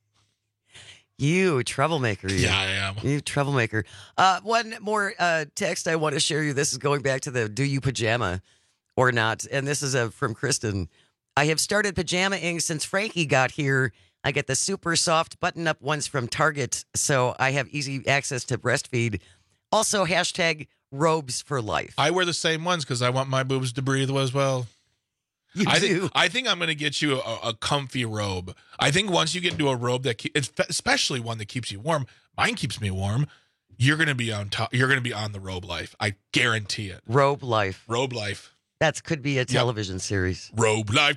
You troublemaker. You. Yeah, I am. You troublemaker. Uh, one more uh, text I want to share you. This is going back to the do you pajama or not? And this is uh, from Kristen. I have started pajama-ing since Frankie got here. I get the super soft button-up ones from Target, so I have easy access to breastfeed. Also, hashtag robes for life. I wear the same ones because I want my boobs to breathe as well. You I do. think I think I'm going to get you a, a comfy robe. I think once you get into a robe that, keep, especially one that keeps you warm, mine keeps me warm. You're going to be on top. You're going to be on the robe life. I guarantee it. Robe life. Robe life. That could be a television series. Robe life.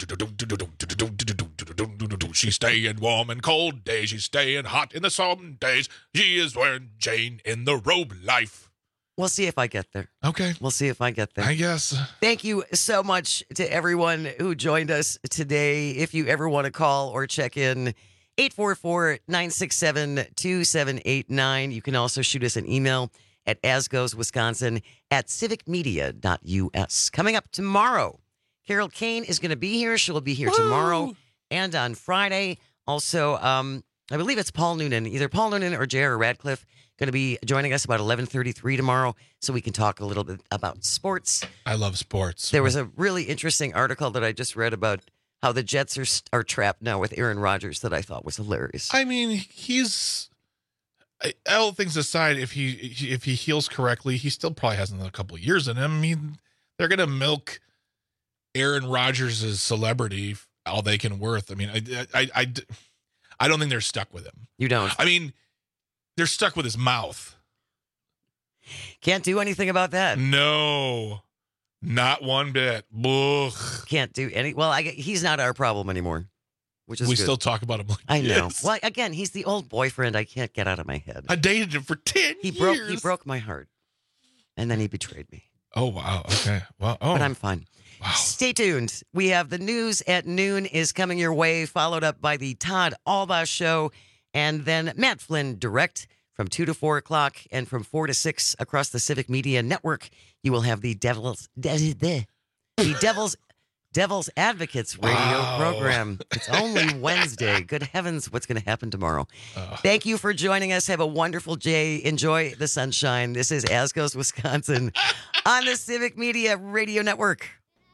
She's staying warm and cold days. She's staying hot in the some days. She is wearing Jane in the robe life. We'll see if I get there. Okay. We'll see if I get there. I guess. Thank you so much to everyone who joined us today. If you ever want to call or check in, eight four four, nine six seven, two seven eight nine. You can also shoot us an email at asgoeswisconsin at civic media dot u s. Coming up tomorrow, Carol Kane is going to be here. She'll be here Woo! tomorrow and on Friday. Also, um, I believe it's Paul Noonan, either Paul Noonan or J R Radcliffe, going to be joining us about eleven thirty-three tomorrow, so we can talk a little bit about sports. I love sports. There was a really interesting article that I just read about how the Jets are are trapped now with Aaron Rodgers that I thought was hilarious. I mean, he's I- all things aside. If he if he heals correctly, he still probably has another couple of years in him. I mean, they're going to milk Aaron Rodgers' celebrity all they can worth. I mean, I, I I I don't think they're stuck with him. You don't. I mean, they're stuck with his mouth. Can't do anything about that. No, not one bit. Ugh. Can't do any. Well, I, he's not our problem anymore, which is We good. still talk about him like I know. this. Well, again, he's the old boyfriend I can't get out of my head. I dated him for ten He years. broke. He broke my heart, and then he betrayed me. Oh wow. Okay. Well. Oh. But I'm fine. Stay tuned. We have the news at noon is coming your way, followed up by the Todd Alba Show, and then Matt Flynn Direct from two to four o'clock, and from four to six across the Civic Media Network. You will have the Devil's the Devil's Devil's Advocates radio Wow. program. It's only Wednesday. Good heavens, what's going to happen tomorrow? Thank you for joining us. Have a wonderful day. Enjoy the sunshine. This is As Goes Wisconsin on the Civic Media Radio Network.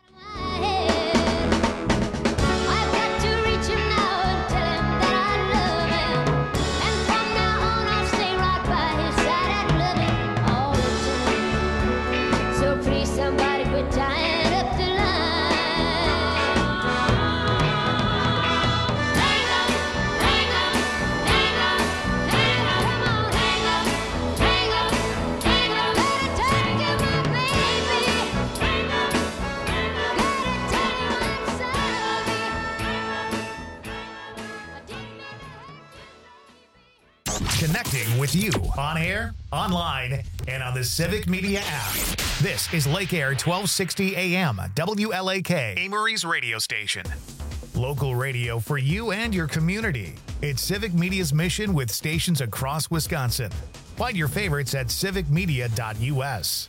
Somebody quit tying up the line. Hang up, hang up, hang up, hang up, come on, hang up, hang up, hang up. Gotta take you, my baby. Hang up, gotta tell you I'm sorry. Connecting with you on air, online, and on the Civic Media app. This is Lake Air twelve sixty A M, W L A K, Amory's radio station. Local radio for you and your community. It's Civic Media's mission with stations across Wisconsin. Find your favorites at civic media dot u s.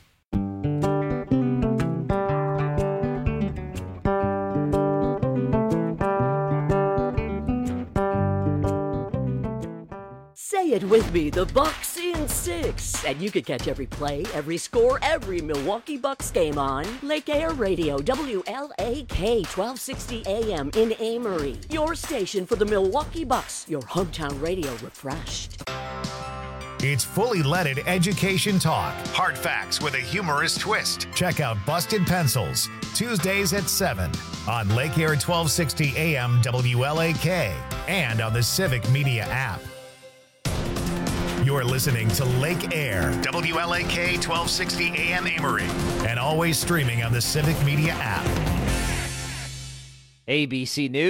Say it with me, the Bucks in six. And you can catch every play, every score, every Milwaukee Bucks game on Lake Air Radio, W L A K, twelve sixty A M in Amory. Your station for the Milwaukee Bucks, your hometown radio refreshed. It's fully leaded education talk. Hard facts with a humorous twist. Check out Busted Pencils, Tuesdays at seven on Lake Air twelve sixty A M W L A K and on the Civic Media app. You're listening to Lake Air, W L A K twelve sixty A M Amory, and always streaming on the Civic Media app. A B C News.